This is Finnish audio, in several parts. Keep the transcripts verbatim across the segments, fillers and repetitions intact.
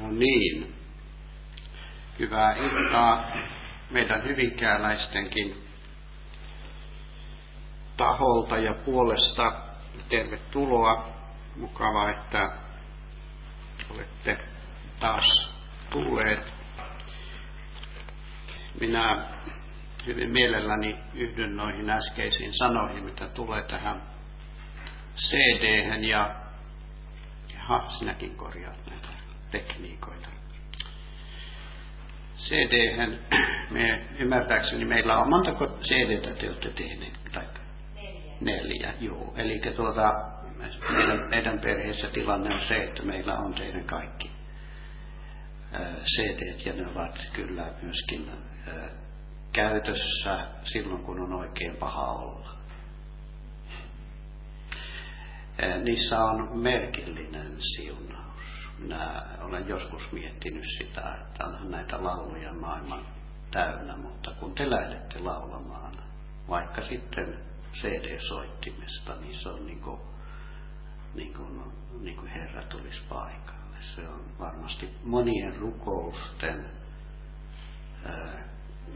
No niin. Hyvää iltaa meidän hyvinkääläistenkin taholta ja puolesta. Tervetuloa. Mukavaa, että olette taas tulleet. Minä hyvin mielelläni yhdyn noihin äskeisiin sanoihin, mitä tulee tähän C D:hen ja jaha, sinäkin korjaat näitä tekniikoita. C D:hen, me ymmärtääkseni meillä on montako C D:tä te olette tehneet? Neljä. Neljä, joo. Eli tuota, meidän, meidän perheessä tilanne on se, että meillä on teidän kaikki C D:t ja ne ovat kyllä myöskin käytössä silloin, kun on oikein paha olla. Niissä on merkillinen siunaus. Minä olen joskus miettinyt sitä, että onhan näitä lauluja maailman täynnä, mutta kun te lähdette laulamaan, vaikka sitten C D-soittimesta, niin se on niin kuin, niin kuin, niin kuin Herra tulisi paikalle. Se on varmasti monien rukousten ää,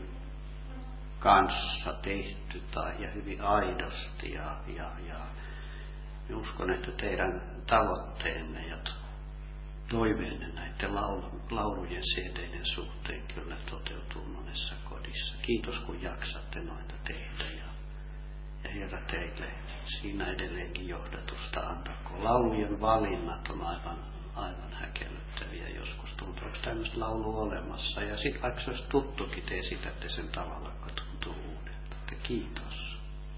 kanssa tehty tai ja hyvin aidosti ja, ja, ja uskon, että teidän tavoitteenne ja toiveenne näiden laulujen C D:iden suhteen kyllä toteutuu monessa kodissa. Kiitos kun jaksatte noita tehdä ja, ja Herra teille siinä edelleenkin johdatusta antako. Laulujen valinnat on aivan, aivan häkellyttäviä joskus. Tuntuu, onko tämmöistä laulua olemassa ja sitten vaikka se olisi tuttukin, te esitätte sen tavalla, joka tuntuu uudelta. Kiitos.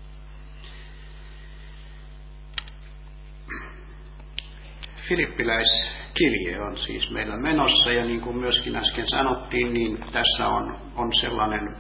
Filippiläiskirje on siis meillä menossa ja niin kuin myöskin äsken sanottiin, niin tässä on, on sellainen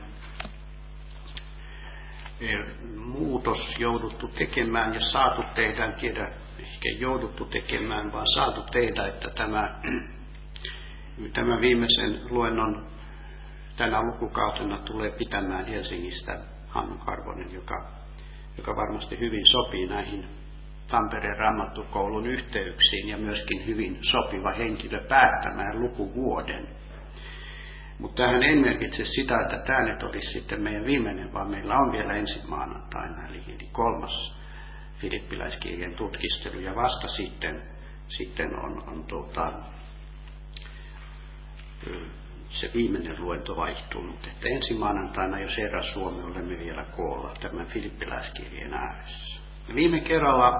muutos jouduttu tekemään ja saatu tehdä, en tiedä ehkä jouduttu tekemään, vaan saatu tehdä, että tämä, tämä viimeisen luennon tänä lukukautena tulee pitämään Helsingistä Hannu Karvonen, joka, joka varmasti hyvin sopii näihin Tampereen Raamattukoulun yhteyksiin ja myöskin hyvin sopiva henkilö päättämään lukuvuoden. Mutta tähän ei merkitse sitä, että tämä nyt olisi sitten meidän viimeinen, vaan meillä on vielä ensi maanantaina, eli kolmas filippiläiskirjeen tutkistelu, ja vasta sitten, sitten on, on tuota, se viimeinen luento vaihtunut. Että ensi maanantaina, jos Herra Suomi, olemme vielä koolla tämän filippiläiskirjeen ääressä. Viime kerralla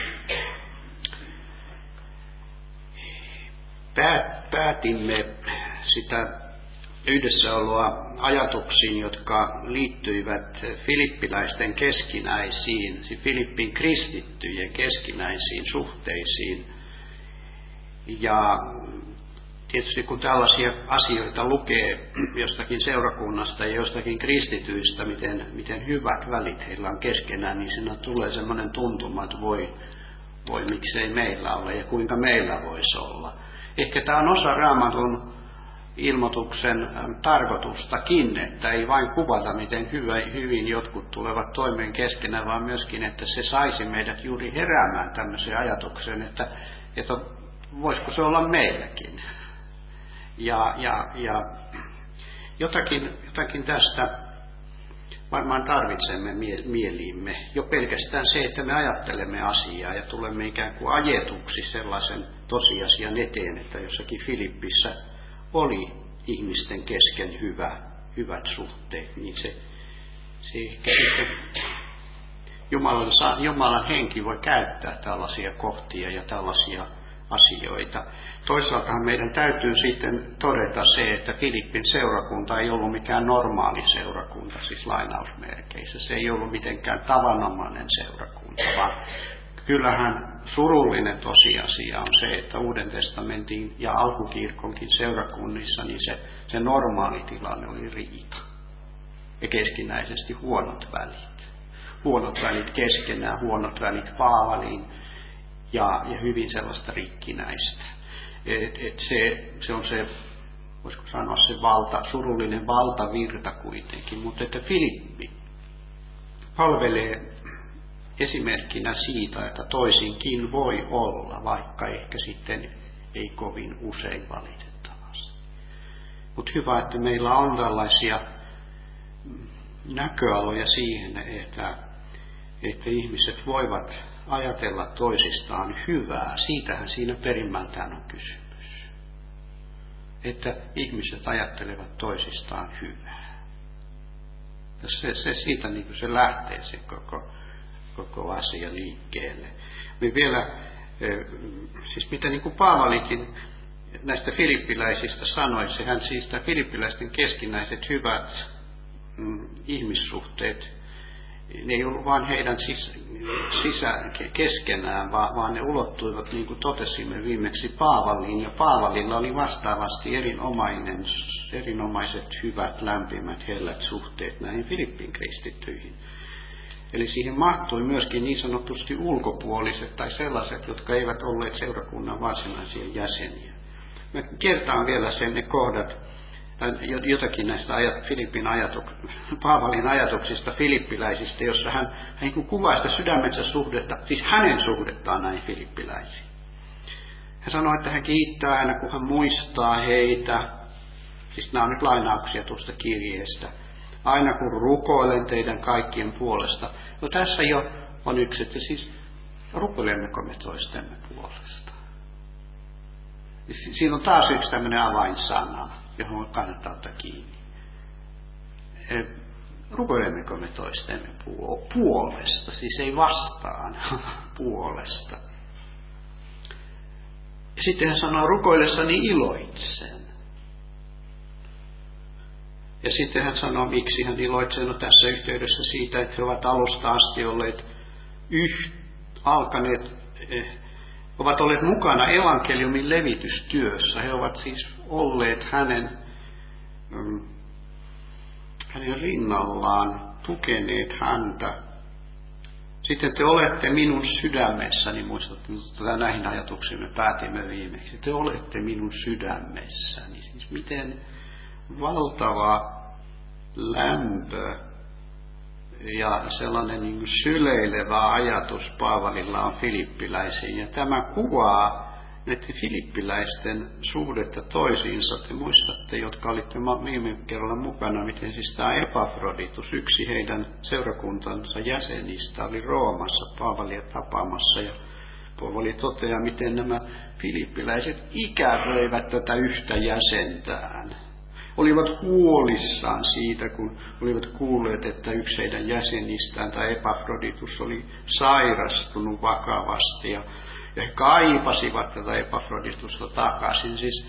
päätimme sitä yhdessäoloa ajatuksiin, jotka liittyivät filippiläisten keskinäisiin, Filippin kristittyjen keskinäisiin suhteisiin. Ja tietysti kun tällaisia asioita lukee jostakin seurakunnasta ja jostakin kristityistä, miten, miten hyvät välit heillä on keskenään, niin siinä tulee semmoinen tuntuma, että voi, voi miksei meillä ole ja kuinka meillä voisi olla. Ehkä tämä on osa Raamatun ilmoituksen tarkoitustakin, että ei vain kuvata, miten hyvä, hyvin jotkut tulevat toimeen keskenään, vaan myöskin, että se saisi meidät juuri heräämään tämmöiseen ajatukseen, että, että voisiko se olla meilläkin. Ja, ja, ja jotakin, jotakin tästä varmaan tarvitsemme mieliimme. Jo pelkästään se, että me ajattelemme asiaa ja tulemme ikään kuin ajetuksi sellaisen tosiasian eteen, että jossakin Filippissä oli ihmisten kesken hyvä, hyvät suhteet, niin se, se ehkä Jumalan, Jumalan henki voi käyttää tällaisia kohtia ja tällaisia asioita. Toisaalta meidän täytyy sitten todeta se, että Filippin seurakunta ei ollut mikään normaali seurakunta, siis lainausmerkeissä. Se ei ollut mitenkään tavanomainen seurakunta, vaan kyllähän surullinen tosiasia on se, että Uuden testamentin ja alkukirkonkin seurakunnissa niin se, se normaali tilanne oli riita ja keskinäisesti huonot välit. Huonot välit keskenään, huonot välit Paavaliin ja, ja hyvin sellaista rikkinäistä. Et, et se, se on se, voisiko sanoa se valta, surullinen valtavirta kuitenkin, mutta että Filippi palvelee esimerkkinä siitä, että toisinkin voi olla, vaikka ehkä sitten ei kovin usein valitettavasti. Mutta hyvä, että meillä on tällaisia näköaloja siihen, että, että ihmiset voivat ajatella toisistaan hyvää. Siitähän siinä perimmältään on kysymys. Että ihmiset ajattelevat toisistaan hyvää. Se, se siitä niin kuin se lähtee se koko, koko asia liikkeelle. Me vielä, siis mitä niin kuin Paavalikin näistä filippiläisistä sanoi, sehän siis tämä filippiläisten keskinäiset hyvät mm, ihmissuhteet, ne ei ollut vain heidän sis, sisä, keskenään, vaan, vaan ne ulottuivat, niin kuin totesimme viimeksi, Paavaliin. Ja Paavalilla oli vastaavasti erinomainen, erinomaiset, hyvät, lämpimät, hellät suhteet näihin Filippin kristittyihin. Eli siihen mahtui myöskin niin sanotusti ulkopuoliset tai sellaiset, jotka eivät olleet seurakunnan varsinaisia jäseniä. Mä kertaan vielä sen ne kohdat, jotakin näistä ajat, Filippin ajatuk- Paavalin ajatuksista filippiläisistä, jossa hän, hän kuvaa sitä sydämensä suhdetta, siis hänen suhdettaan näihin filippiläisiin. Hän sanoi, että hän kiittää aina, kun hän muistaa heitä, siis nämä on nyt lainauksia tuosta kirjeestä, aina kun rukoilen teidän kaikkien puolesta. No tässä jo on yksi, että siis rukoilemmeko me toistemme puolesta. Siinä on taas yksi tämmöinen avainsana, johon kannattaa ottaa kiinni. Rukoilemmeko me toistemme puolesta, siis ei vastaan, puolesta. Ja sitten hän sanoo, rukoillessani iloitsen. Ja sitten hän sanoo, miksi hän iloitsee, no tässä yhteydessä siitä, että he ovat alusta asti olleet yh, alkaneet, eh, ovat olleet mukana evankeliumin levitystyössä. He ovat siis olleet hänen, mm, hänen rinnallaan, tukeneet häntä. Sitten te olette minun sydämessäni, muistatte, että näihin ajatuksiin me päätimme viimeksi. Te olette minun sydämessäni. Siis miten valtava lämpö ja sellainen niin kuin syleilevä ajatus Paavalilla on filippiläisiin. Ja tämä kuvaa näiden filippiläisten suhdetta toisiinsa. Te muistatte, jotka olitte viime kerralla mukana, miten siis tämä Epafroditus, yksi heidän seurakuntansa jäsenistä, oli Roomassa Paavalia tapaamassa. Ja Paavali toteaa, miten nämä filippiläiset ikävöivät tätä yhtä jäsentään. Olivat huolissaan siitä, kun olivat kuulleet, että yksi heidän jäsenistään, tai Epafroditus, oli sairastunut vakavasti. Ja, ja he kaipasivat tätä Epafroditusta takaisin. Siis,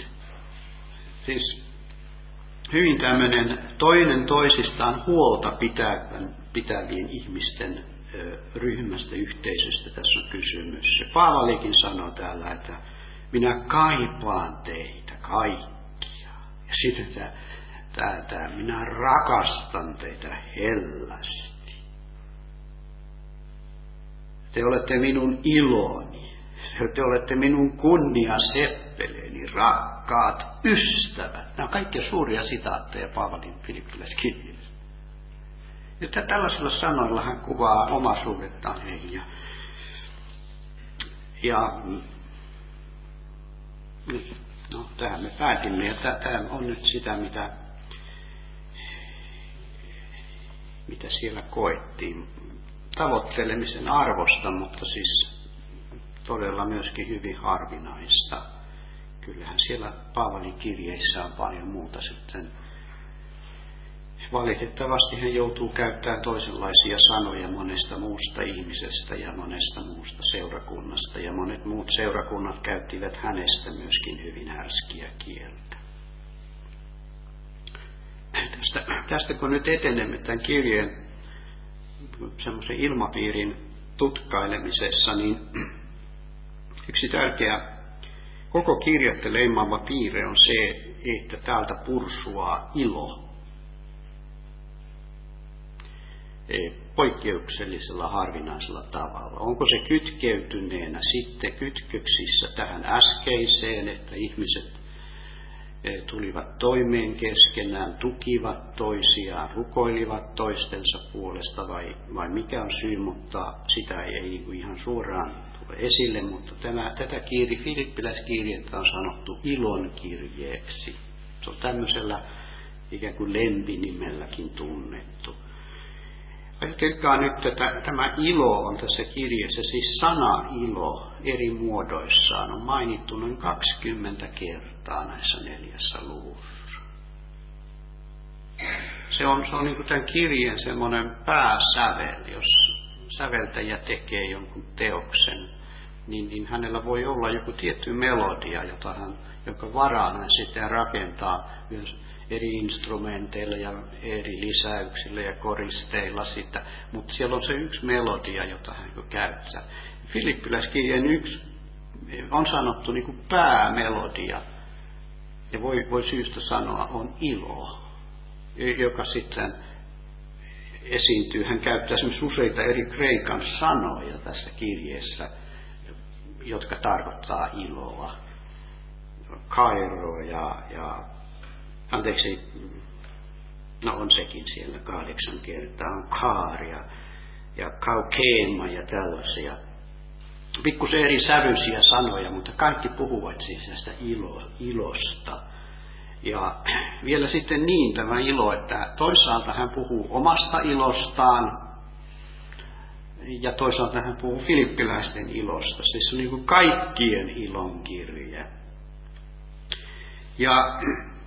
siis hyvin tämmöinen toinen toisistaan huolta pitävän, pitävien ihmisten ö, ryhmästä, yhteisöstä tässä on kysymys. Ja Paavalikin sanoi täällä, että minä kaipaan teitä kaikki. Ja sitten tämä, tämä, tämä, minä rakastan teitä hellästi. Te olette minun iloni. Te olette minun kunniaseppeleeni, rakkaat ystävät. Nämä on kaikki suuria sitaatteja Paavalin filippiläiskirjeestä. Ja tällaisilla sanoilla hän kuvaa omaa suhdettaan heihin. Ja, ja no, tähän me päätimme, ja tämä on nyt sitä, mitä, mitä siellä koettiin. Tavoittelemisen arvosta, mutta siis todella myöskin hyvin harvinaista. Kyllähän siellä Paavalin kirjeissä on paljon muuta sitten. Valitettavasti hän joutuu käyttämään toisenlaisia sanoja monesta muusta ihmisestä ja monesta muusta seurakunnasta. Ja monet muut seurakunnat käyttivät hänestä myöskin hyvin härskiä kieltä. Tästä, tästä kun nyt etenemme tämän kirjeen semmoisen ilmapiirin tutkailemisessa, niin yksi tärkeä koko kirjettä leimaava piirre on se, että täältä pursuaa ilo. Poikkeuksellisella harvinaisella tavalla. Onko se kytkeytyneenä sitten kytköksissä tähän äskeiseen, että ihmiset tulivat toimeen keskenään, tukivat toisiaan, rukoilivat toistensa puolesta vai, vai mikä on syy, mutta sitä ei ihan suoraan tule esille, mutta tämä, tätä kiiri, filippiläiskirjettä on sanottu ilon kirjeeksi. Se on tämmöisellä ikään kuin lempinimelläkin tunnettu. Ajatelkaa nyt, että tämä ilo on tässä kirjassa, siis sana ilo eri muodoissaan on mainittu noin kaksikymmentä kertaa näissä neljässä luvussa. Se on, se on niin kuin tämän kirjeen semmoinen pääsävel, jos säveltäjä tekee jonkun teoksen, niin, niin hänellä voi olla joku tietty melodia, jota hän, joka varaan hän sitten rakentaa myös eri instrumenteilla ja eri lisäyksillä ja koristeilla sitä, mutta siellä on se yksi melodia, jota hän käyttää. Filippiläiskirjeen yksi on sanottu niin kuin päämelodia, ja voi, voi syystä sanoa, on ilo, joka sitten esiintyy. Hän käyttää esimerkiksi useita eri kreikan sanoja tässä kirjeessä, jotka tarkoittaa iloa. Kairo ja, ja anteeksi, no on sekin siellä kahdeksan kertaa, on kaar ja, ja kaukeema ja tällaisia. Pikkusen eri sävyisiä sanoja, mutta kaikki puhuvat siis tästä ilo, ilosta. Ja vielä sitten niin tämä ilo, että toisaalta hän puhuu omasta ilostaan ja toisaalta hän puhuu filippiläisten ilosta. Siis on niin kuin kaikkien ilon kirje. Ja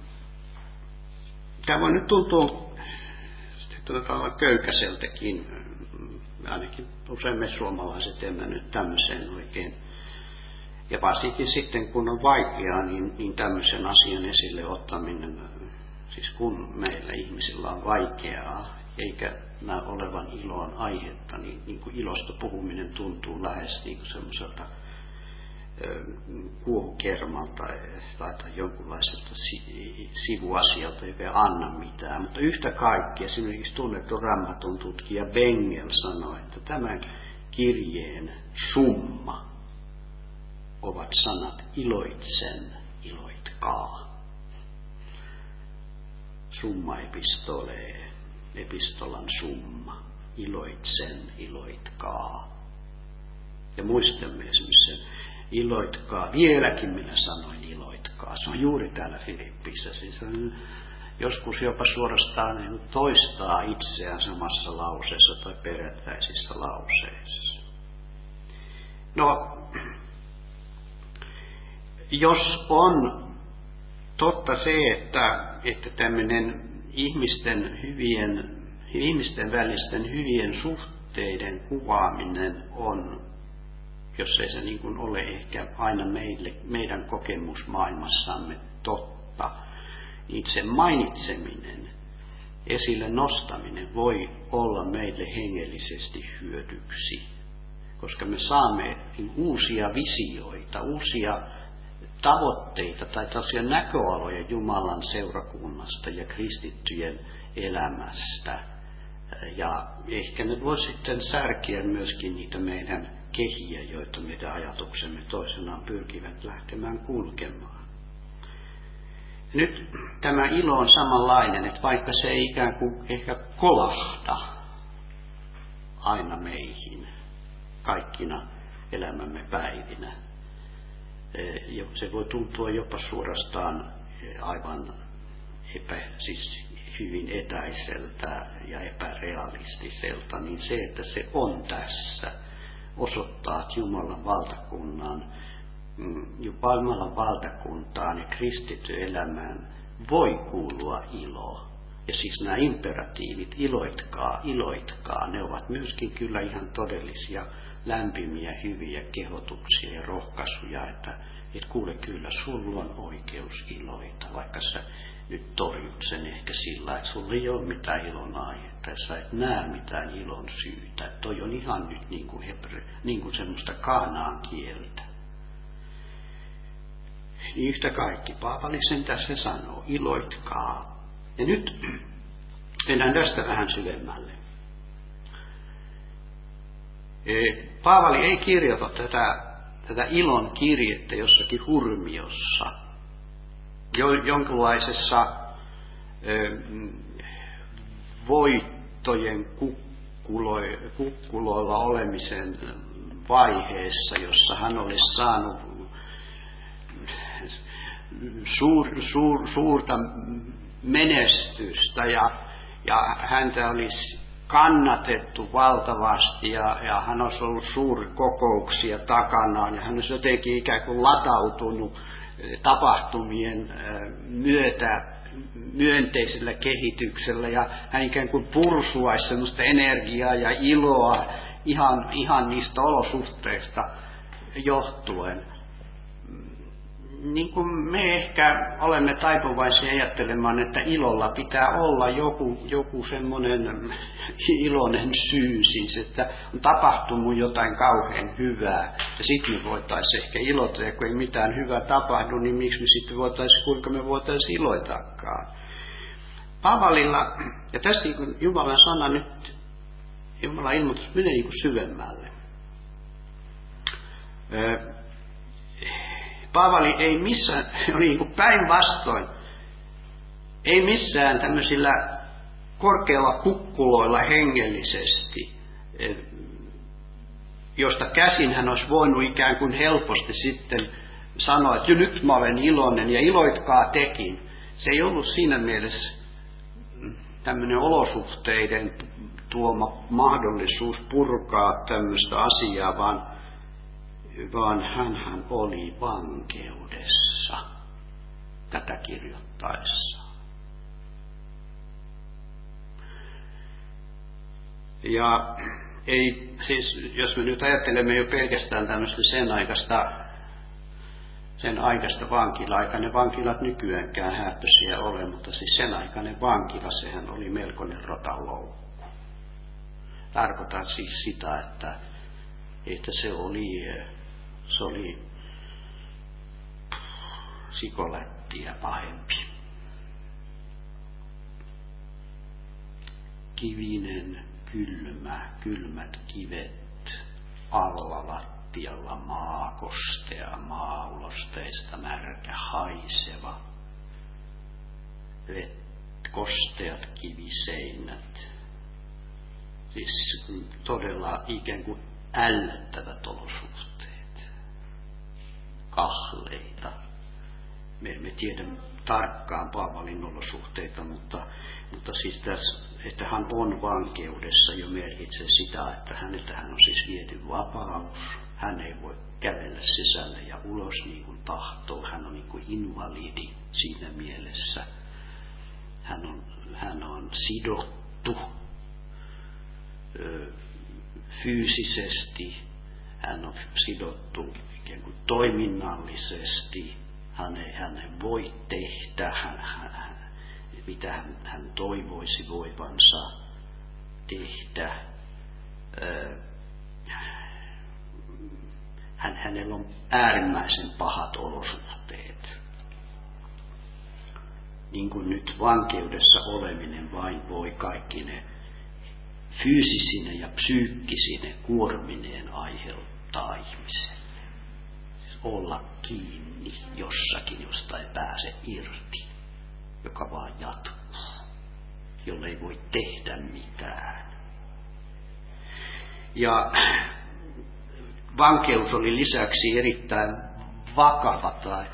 tämä voi nyt tuntua tuota, köykäiseltäkin, ainakin usein me suomalaiset emme nyt tämmöiseen oikein. Ja varsinkin sitten, kun on vaikeaa, niin, niin tämmöisen asian esille ottaminen, siis kun meillä ihmisillä on vaikeaa, eikä näy olevan ilon aihetta, niin, niin kuin ilosta puhuminen tuntuu lähes niin kuin semmoiselta kuohukermalta tai, tai jonkunlaiselta sivuasialta, joka ei anna mitään. Mutta yhtä kaikki, esimerkiksi tunnettu Raamatun tutkija Bengel sanoi, että tämän kirjeen summa ovat sanat iloitsen, iloitkaa. Summa epistolee, epistolan summa, iloitsen, iloitkaa. Ja muistamme esimerkiksi sen, iloitkaa, vieläkin minä sanoin iloitkaa. Se on juuri täällä Filippissä. Siis on joskus jopa suorastaan niin toistaa itseään samassa lauseessa tai perättäisissä lauseissa. No, jos on totta se, että, että tämmöinen ihmisten, hyvien, ihmisten välisten hyvien suhteiden kuvaaminen on, jos ei se niin kuin ole ehkä aina meille, meidän kokemusmaailmassamme totta, niin sen mainitseminen, esille nostaminen voi olla meille hengellisesti hyödyksi, koska me saamme uusia visioita, uusia tavoitteita tai tällaisia näköaloja Jumalan seurakunnasta ja kristittyjen elämästä. Ja ehkä ne voi sitten särkiä myöskin niitä meidän kehiä, joita meidän ajatuksemme toisenaan pyrkivät lähtemään kulkemaan. Nyt tämä ilo on samanlainen, että vaikka se ei ikään kuin ehkä kolahda aina meihin kaikkina elämämme päivinä, se voi tuntua jopa suorastaan aivan epä, siis hyvin etäiseltä ja epärealistiselta, niin se, että se on tässä, osoittaa, että Jumalan valtakunnan, Jumalan valtakuntaan ja kristitty elämään voi kuulua ilo. Ja siis nämä imperatiivit, iloitkaa, iloitkaa, ne ovat myöskin kyllä ihan todellisia lämpimiä, hyviä kehotuksia ja rohkaisuja, että et kuule kyllä, sulla on oikeus iloita, vaikka sä nyt torjut sen ehkä sillä, että sulla ei ole mitään ilon aihetta, ja sä et näe mitään ilon syytä. Toi on ihan nyt niin kuin, hebre, niin kuin semmoista kaanaan kieltä. Niin yhtä kaikki, Paavali sen tässä sanoo, iloitkaa. Ja nyt mennään tästä vähän syvemmälle. Paavali ei kirjoita tätä, tätä ilon kirjettä jossakin hurmiossa, jo, jonkinlaisessa ö, voittojen kukkulo, kukkuloilla olemisen vaiheessa, jossa hän olisi saanut suur, suur, suurta menestystä ja, ja häntä olisi kannatettu valtavasti ja, ja hän olisi ollut suuri kokouksia takanaan ja hän olisi jotenkin ikään kuin latautunut tapahtumien myötä myönteisellä kehityksellä ja hän ikään kuin pursuaisi sellaista energiaa ja iloa ihan, ihan niistä olosuhteista johtuen. Niin kuin me ehkä olemme taipuvaisia ajattelemaan, että ilolla pitää olla joku, joku semmoinen iloinen syy siis, että on tapahtunut jotain kauhean hyvää ja sitten me voitaisiin ehkä ilota ja kun ei mitään hyvää tapahdu, niin miksi me sitten voitaisiin, kuinka me voitaisiin iloitakaan. Paavalilla, ja tässä niin kuin Jumalan sana nyt, Jumalan ilmoitus menee niin kuin syvemmälle. Paavali ei missään, oli niin kuin päinvastoin, ei missään tämmöisillä korkeilla kukkuloilla hengellisesti, josta käsin hän olisi voinut ikään kuin helposti sitten sanoa, että nyt mä olen iloinen ja iloitkaa tekin. Se ei ollut siinä mielessä tämmöinen olosuhteiden tuoma mahdollisuus purkaa tämmöistä asiaa, vaan vaan hänhän oli vankeudessa tätä kirjoittaessa. Ja ei, siis, jos me nyt ajattelemme jo pelkästään tämmöistä sen aikaista, sen aikaista vankilaa, eikä ne vankilat nykyäänkään hääppöisiä ole, mutta siis sen aikainen vankila, sehän oli melkoinen rotanloukku. Tarkoitan siis sitä, että, että se oli Se oli sikolättiä pahempi. Kivinen, kylmä, kylmät kivet, alla lattialla maakostea, maaulosteista märkä, haiseva, vet, kosteat kiviseinät. Siis todella ikään kuin ällöttävät olosuhteet. Kahleita. Me emme tiedä tarkkaan Paavalin olosuhteita, mutta, mutta siis tässä, että hän on vankeudessa jo merkitsee sitä, että häneltä hän on siis viety vapaus. Hän ei voi kävellä sisälle ja ulos niin kuin tahtoo. Hän on niin kuin invalidi siinä mielessä. Hän on, hän on sidottu ö, fyysisesti. Hän on sidottu ikään kuin toiminnallisesti. Hän ei, hän ei voi tehdä, hän, hän, mitä hän, hän toivoisi voivansa tehdä. Hän, hänellä on äärimmäisen pahat olosuhteet. Niin kuin nyt vankeudessa oleminen vain voi kaikki ne fyysisine ja psyykkisine kuormineen aiheuttaa ihmiselle. Siis olla kiinni jossakin, josta ei pääse irti, joka vaan jatkuu, jolle ei voi tehdä mitään. Ja vankeus oli lisäksi erittäin vakava, tai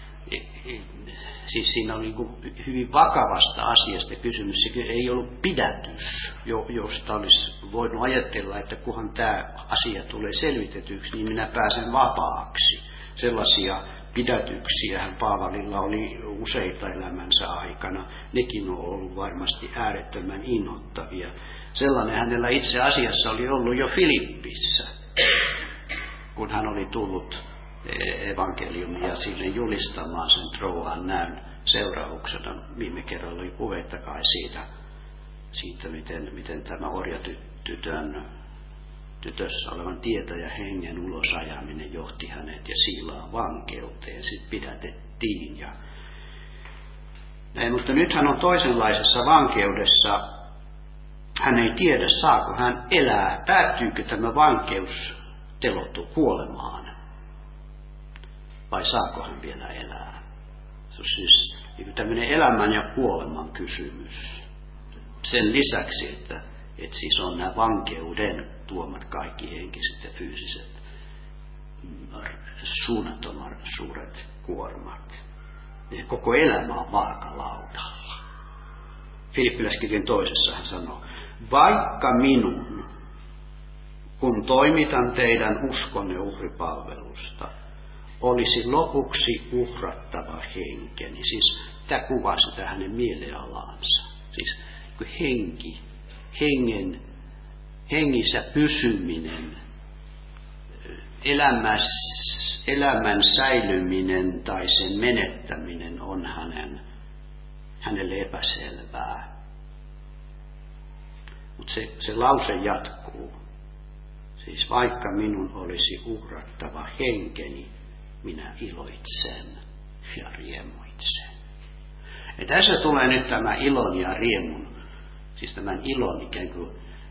siis siinä oli hyvin vakavasta asiasta kysymys. Se ei ollut pidätys, josta olisi voinut ajatella, että kunhan tämä asia tulee selvitetyksi, niin minä pääsen vapaaksi. Sellaisia pidätyksiä Paavalilla oli useita elämänsä aikana. Nekin on ollut varmasti äärettömän innoittavia. Sellainen hänellä itse asiassa oli ollut jo Filippissä, kun hän oli tullut evankeliumia sinne julistamaan sen Troan näyn seurauksena. Viime kerralla oli puhetta kai siitä, siitä miten, miten tämä orjatytön tytössä olevan tietäjä hengen ulosajaminen johti hänet ja Siilaan vankeuteen. Sitten pidätettiin. Ja... Ei, mutta nyt hän on toisenlaisessa vankeudessa. Hän ei tiedä, saako hän elää, päättyykö tämä vankeus telotu kuolemaan. Vai saako hän vielä elää? Se on siis niin tämmöinen elämän ja kuoleman kysymys. Sen lisäksi, että, että siis on nämä vankeuden tuomat kaikki henkiset ja fyysiset suunnattoman suuret kuormat. koko elämä on vaakalaudalla. Filippiläiskirjan toisessa hän sanoo, vaikka minun, kun toimitan teidän uskonne uhripalvelusta, olisi lopuksi uhrattava henkeni. Siis tämä kuvaa sitä hänen mielialaansa. Siis henki, hengen, hengissä pysyminen, elämäs, elämän säilyminen tai sen menettäminen on hänen, hänelle epäselvää. Mutta se, se lause jatkuu. Siis vaikka minun olisi uhrattava henkeni, minä iloitsen ja riemuitsen. Ja tässä tulee nyt tämä ilon ja riemun, siis tämän ilon ikään kuin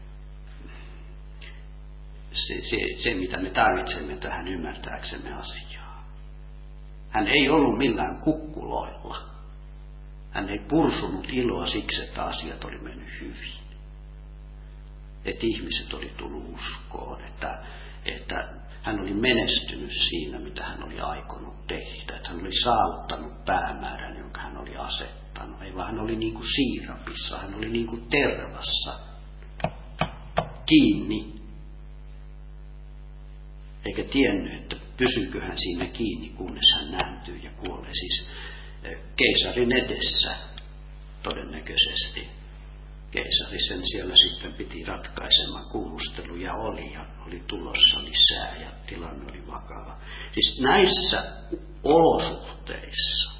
se, se, se mitä me tarvitsemme tähän ymmärtääksemme asiaa. Hän ei ollut millään kukkuloilla. Hän ei pursunut iloa siksi, että asiat oli mennyt hyvin. Että ihmiset oli tullut uskoon, että, että hän oli menestynyt siinä, mitä hän oli aikonut tehdä. Että hän oli saavuttanut päämäärän, jonka hän oli asettanut. Ei vaan hän oli niin kuin siirapissa, hän oli niin kuin tervassa kiinni. Eikä tiennyt, että pysyykö hän siinä kiinni, kunnes hän nääntyy ja kuolee. Siis keisarin edessä todennäköisesti. Keisari sen siellä sitten piti ratkaisemaan, kuulusteluja oli ja oli tulossa lisää ja tilanne oli vakava. Siis näissä olosuhteissa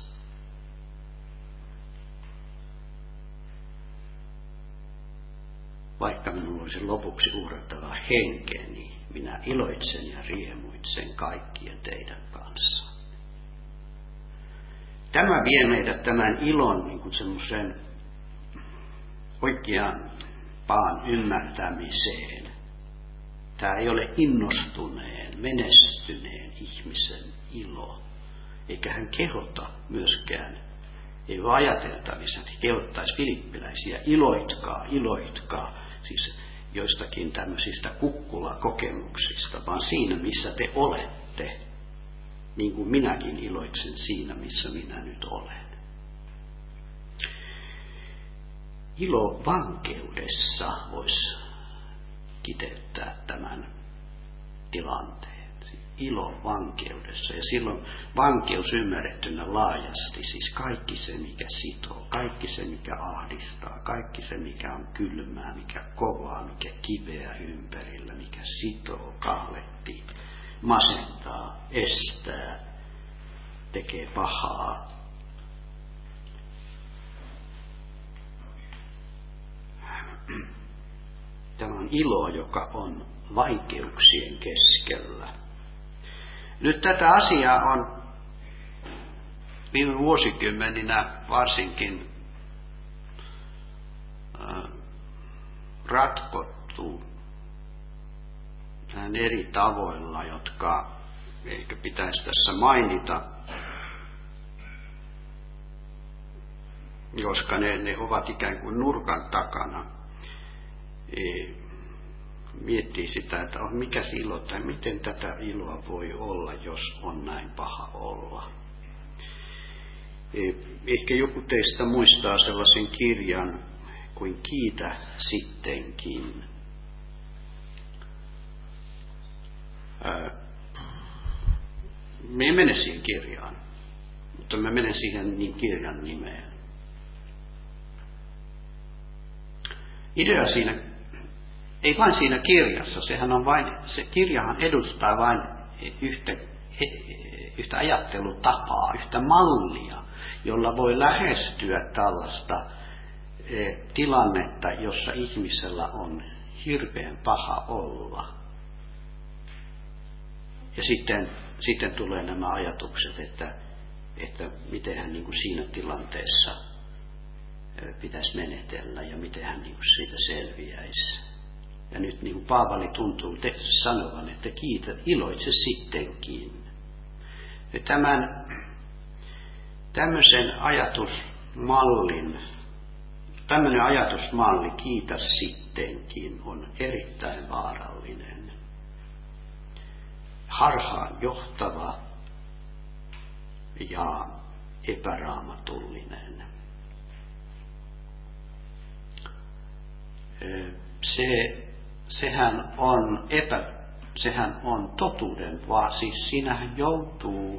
vaikka minun olisi lopuksi uhrattava henkeni, minä iloitsen ja riemuitsen kaikkien teidän kanssa. Tämä vie meidät tämän ilon niin kuin semmoiseen oikeaan paan ymmärtämiseen. Tämä ei ole innostuneen, menestyneen ihmisen ilo. Eikä hän kehota myöskään, ei ole ajateltavissa, että kehottaisi filippiläisiä, iloitkaa, iloitkaa, siis joistakin tämmöisistä kukkulakokemuksista, vaan siinä, missä te olette, niin kuin minäkin iloitsen siinä, missä minä nyt olen. Ilo vankeudessa voisi kiteyttää tämän tilanteen. Ilo vankeudessa. Ja silloin vankeus ymmärrettynä laajasti, siis kaikki se, mikä sitoo, kaikki se, mikä ahdistaa, kaikki se, mikä on kylmää, mikä kovaa, mikä kiveä ympärillä, mikä sitoo, kahlehtii, masentaa, estää, tekee pahaa. Tämä on ilo, joka on vaikeuksien keskellä. Nyt tätä asiaa on viime vuosikymmeninä varsinkin ratkottu eri tavoilla, jotka ehkä pitäisi tässä mainita, koska ne, ne ovat ikään kuin nurkan takana. Miettii sitä, että on mikä se ilo tai miten tätä iloa voi olla, jos on näin paha olla. Ehkä joku teistä muistaa sellaisen kirjan kuin Kiitä sittenkin. Me ei mene siihen kirjaan, mutta mä menen siihen niin kirjan nimeen. Idea siinä, ei vain siinä kirjassa, sehän on vain, se kirjahan edustaa vain yhtä, yhtä ajattelutapaa, yhtä mallia, jolla voi lähestyä tällaista tilannetta, jossa ihmisellä on hirveän paha olla. Ja sitten, sitten tulee nämä ajatukset, että, että miten hän niin kuin siinä tilanteessa pitäisi menetellä ja miten hän niin kuin siitä selviäisi. Ja nyt niin kuin Paavali tuntuu sanovan, että kiitä, iloitse sittenkin. Ja tämän, tämmöisen ajatusmallin, tämmöinen ajatusmalli, kiitä sittenkin, on erittäin vaarallinen. Harhaan johtava ja epäraamatullinen. Se, sehän on epä, sehän on totuuden, vaan siis siinähän joutuu,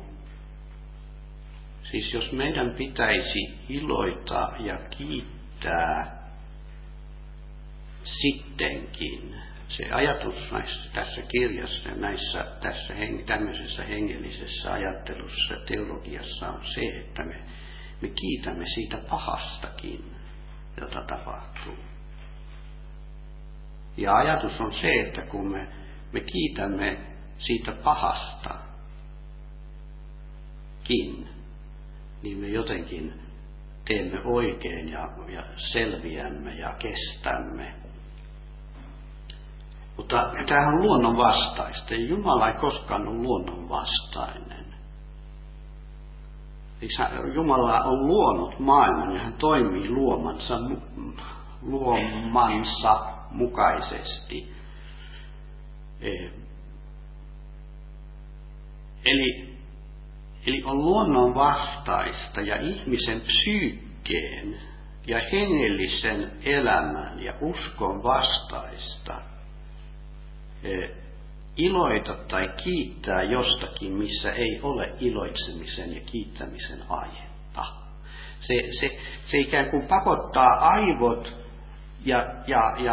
siis jos meidän pitäisi iloita ja kiittää sittenkin, se ajatus näissä, tässä kirjassa ja näissä, tässä heng, tämmöisessä hengellisessä ajattelussa ja teologiassa on se, että me, me kiitämme siitä pahastakin, jota tapahtuu. Ja ajatus on se, että kun me, me kiitämme siitä pahastakin, niin me jotenkin teemme oikein ja, ja selviämme ja kestämme. Mutta tämähän on luonnon vastaista, ja Jumala ei koskaan ole luonnon vastainen. Jumala on luonut maailman ja hän toimii luomansa, luomansa mukaisesti. Eli, eli on luonnon vastaista ja ihmisen psyykkeen ja hengellisen elämän ja uskon vastaista iloita tai kiittää jostakin, missä ei ole iloitsemisen ja kiittämisen aihetta. Se, se, se ikään kuin pakottaa aivot ja, ja, ja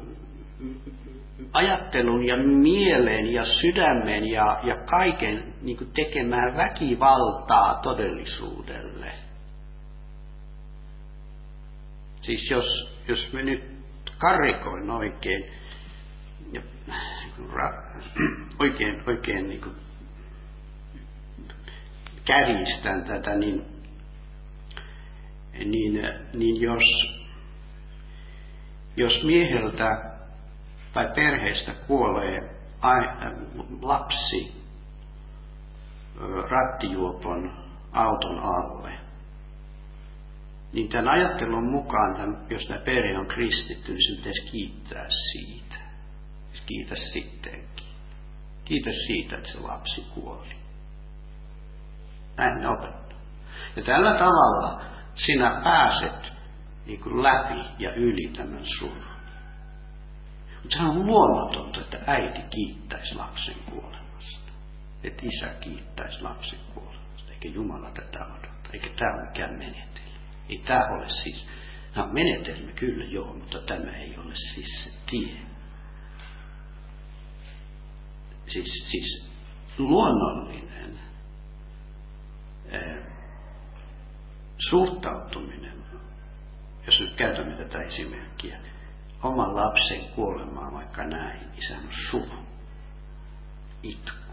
ajattelun ja mielen ja sydämen ja, ja kaiken niin kuin tekemään väkivaltaa todellisuudelle. Siis jos, jos me nyt karrikoin oikein, ja oikein, oikein niin kuin kärjistän tätä, niin, niin, niin jos, jos mieheltä tai perheestä kuolee lapsi rattijuopon auton alle, niin tämän ajattelun mukaan, jos tämä perhe on kristitty, niin sen pitäisi kiittää siitä. Kiitä sittenkin. Kiitä siitä, että se lapsi kuoli. Näin ne opettaa. Ja tällä tavalla sinä pääset niin kuin läpi ja yli tämän surun. Mutta sehän on luonnotonta, että äiti kiittäisi lapsen kuolemasta. Että isä kiittäisi lapsen kuolemasta. Eikä Jumala tätä odota. Eikä tämä ole mikään menetelmä. Ei tämä ole siis, no menetelmä kyllä joo, mutta tämä ei ole siis se tie. Siis, siis luonnollinen eh, suhtautuminen, jos nyt käytämme tätä esimerkkiä, oman lapsen kuolemaan vaikka näin, niin sehän on suru, itku.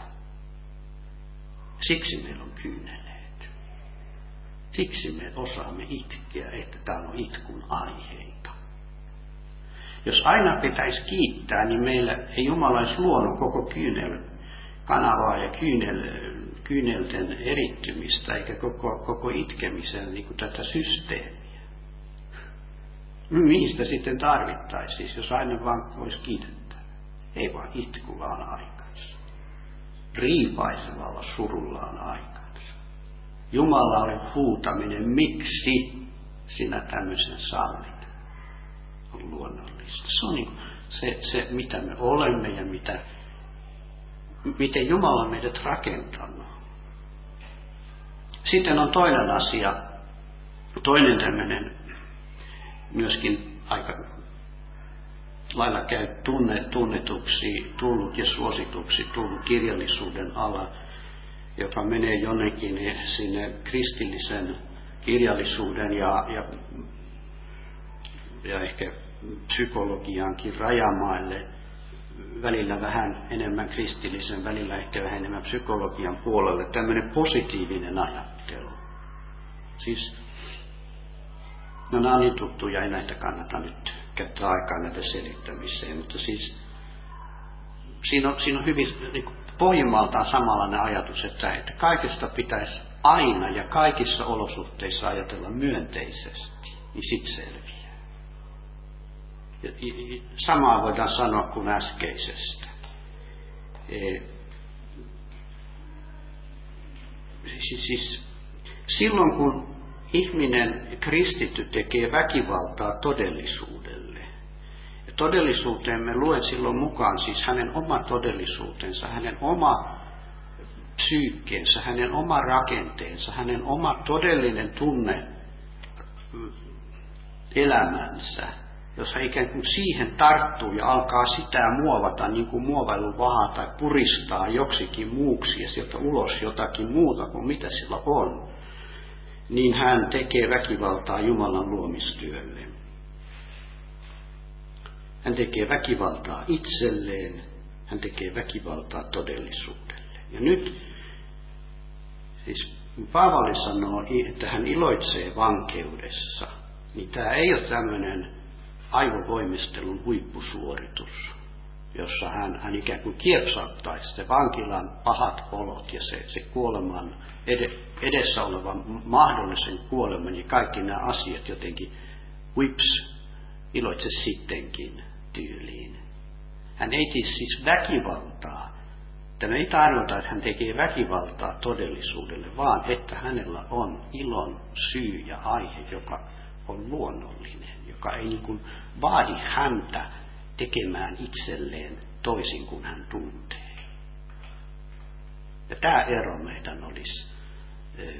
Siksi meillä on kyyneleet. Siksi me osaamme itkeä, että tämä on itkun aiheita. Jos aina pitäisi kiittää, niin meillä ei Jumala olisi luonut koko kyynel kanavaa ja kyynel, kyynelten erittymistä, eikä koko, koko itkemisen niin kuin tätä systeemiä. Mihin sitä sitten tarvittaisiin, siis, jos aina vaan olisi kiitettävä? Ei vaan itkulla on aikansa. Riipaisevalla surulla on aikansa. Jumalalle huutaminen, miksi sinä tämmöisen sallit, on luonnollista. Se on niin kuin se, se, mitä me olemme ja mitä, miten Jumala on meidät rakentanut. Sitten on toinen asia, toinen tämmöinen myöskin aika lailla käy tunne, tunnetuksi, tullut ja suosituksi tullut kirjallisuuden ala, joka menee jonnekin sinne kristillisen kirjallisuuden ja, ja, ja ehkä psykologiankin rajamaille, välillä vähän enemmän kristillisen, välillä ehkä vähän enemmän psykologian puolelle, tämmöinen positiivinen ajattelu. Siis, no nämä on niin tuttuja, ei näitä kannata nyt käyttää aikaa näitä selittämiseen, mutta siis siinä on, siinä on hyvin niin kuin pohjimmaltaan samanlainen ajatus, että, että kaikesta pitäisi aina ja kaikissa olosuhteissa ajatella myönteisesti, niin sit selviää. Ja, ja, samaa voidaan sanoa kuin äskeisestä. E, siis, siis silloin kun ihminen, kristitty, tekee väkivaltaa todellisuudelle, ja todellisuuteen me luen silloin mukaan siis hänen oma todellisuutensa, hänen oma psyykkeensä, hänen oma rakenteensa, hänen oma todellinen tunne elämänsä, jos hän ikään kuin siihen tarttuu ja alkaa sitä muovata niin kuin muovailuvahaa tai puristaa joksikin muuksi ja sieltä ulos jotakin muuta kuin mitä sillä on, niin hän tekee väkivaltaa Jumalan luomistyölle. Hän tekee väkivaltaa itselleen, hän tekee väkivaltaa todellisuudelle. Ja nyt siis Paavali sanoo, että hän iloitsee vankeudessa, niin tämä ei ole tämmöinen aivovoimistelun huippusuoritus, jossa hän, hän ikään kuin kiepsauttaisi se vankilan pahat olot ja se, se kuoleman edessä oleva mahdollisen kuoleman ja kaikki nämä asiat jotenkin whips, iloitse sittenkin tyyliin. Hän ei tee siis väkivaltaa. Tämä ei tarkoita, että hän tekee väkivaltaa todellisuudelle, vaan että hänellä on ilon syy ja aihe, joka on luonnollinen, joka ei niin kuin vaadi häntä tekemään itselleen toisin kuin hän tuntee. Ja tämä ero meidän olisi eh,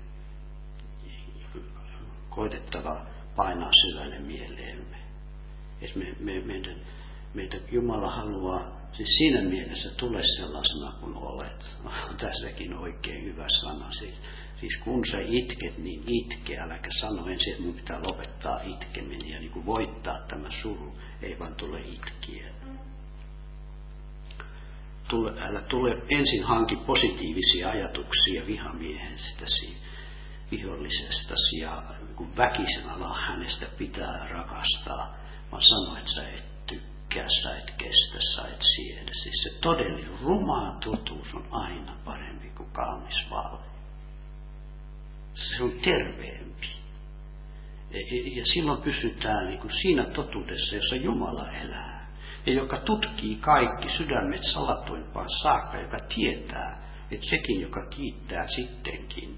koitettava painaa syvälle mieleemme. Että me, me, meidän, meidän Jumala haluaa, siis siinä mielessä tule sellaisena kuin olet. On tässäkin oikein hyvä sana. Siis, siis kun sä itket, niin itke. Äläkä sano ensin, että mun pitää lopettaa itkeminen ja niin kuin voittaa tämä suru. Ei vaan tule itkiä. Tule, älä tule ensin hanki positiivisia ajatuksia vihamiehestäsi, vihollisestasi ja kun väkisen ala hänestä pitää rakastaa, vaan sano, että sä et tykkää, sä et kestä, sä et siedä. Siis se todellinen ruma totuus on aina parempi kuin kaunis valhe. Se on terveempi. Ja silloin pysytään niin kuin siinä totuudessa, jossa Jumala elää. Ja joka tutkii kaikki sydämet salatuimpaan saakka, joka tietää, että sekin, joka kiittää sittenkin,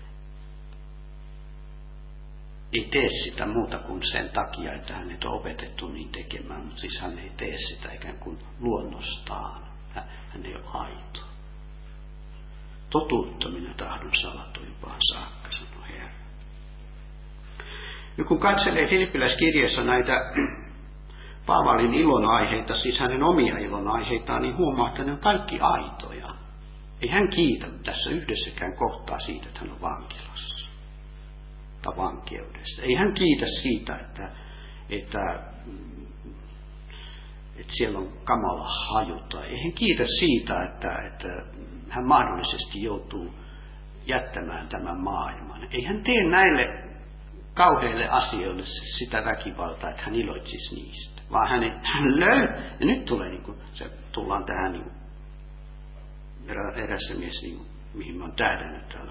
ei tee sitä muuta kuin sen takia, että hänet on opetettu niin tekemään, mutta siis hän ei tee sitä ikään kuin luonnostaan. Hän ei ole aito. Totuutta minä tahdon salatuimpaan saakka, sanoi Herra. Ja kun katselee Filippiläiskirjassa näitä Paavalin ilonaiheita, siis hänen omia ilonaiheitaan, niin huomaa, että ne on kaikki aitoja. Ei hän kiitä tässä yhdessäkään kohtaa siitä, että hän on vankilassa tai vankeudessa. Ei hän kiitä siitä, että, että, että siellä on kamala haju. Tai ei hän kiitä siitä, että, että hän mahdollisesti joutuu jättämään tämän maailman. Ei hän tee näille kauheille asioille sitä väkivaltaa, että hän iloitsisi niistä. Vaan hän, hän löy, ja nyt tulee niin kuin, se tullaan tähän niin kuin, erä, erässä mies, niin kuin, mihin mä oon tähdännyt täällä.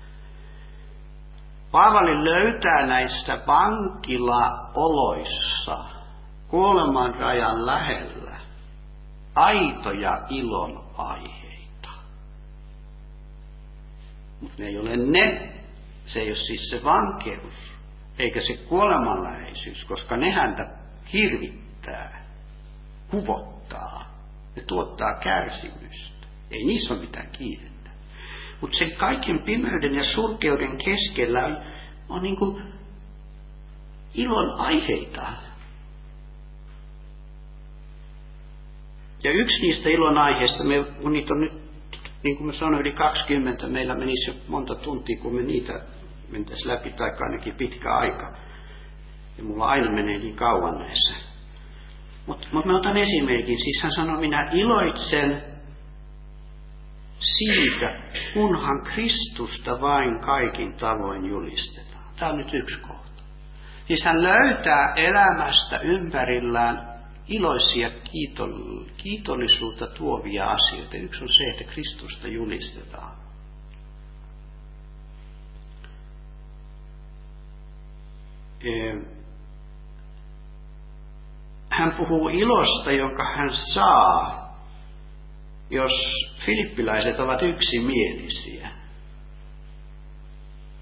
Paavali löytää näissä vankilaoloissa, kuoleman rajan lähellä, aitoja ilon aiheita. Mutta ne ei ole ne, se ei ole siis se vankeus, eikä se kuolemanläheisyys, koska ne häntä hirvittää, kuvottaa, ne tuottaa kärsimystä. Ei niissä ole mitään kiirettä. Mutta sen kaiken pimeyden ja surkeuden keskellä on, on niin kuin ilon aiheita. Ja yksi niistä ilon aiheista, me, kun niitä on nyt, niin kuin mä sanoin, yli kaksikymmentä, meillä menisi jo monta tuntia, kun me niitä mentäisiin läpi, tai ainakin pitkä aika. Ja mulla aina menee niin kauan näissä. Mutta mut mä otan esimerkin. Siis hän sanoi, minä iloitsen siitä, kunhan Kristusta vain kaikin tavoin julistetaan. Tämä on nyt yksi kohta. Siis hän löytää elämästä ympärillään iloisia kiitollisuutta tuovia asioita. Yksi on se, että Kristusta julistetaan. Hän puhuu ilosta, jonka hän saa, jos filippiläiset ovat yksimielisiä.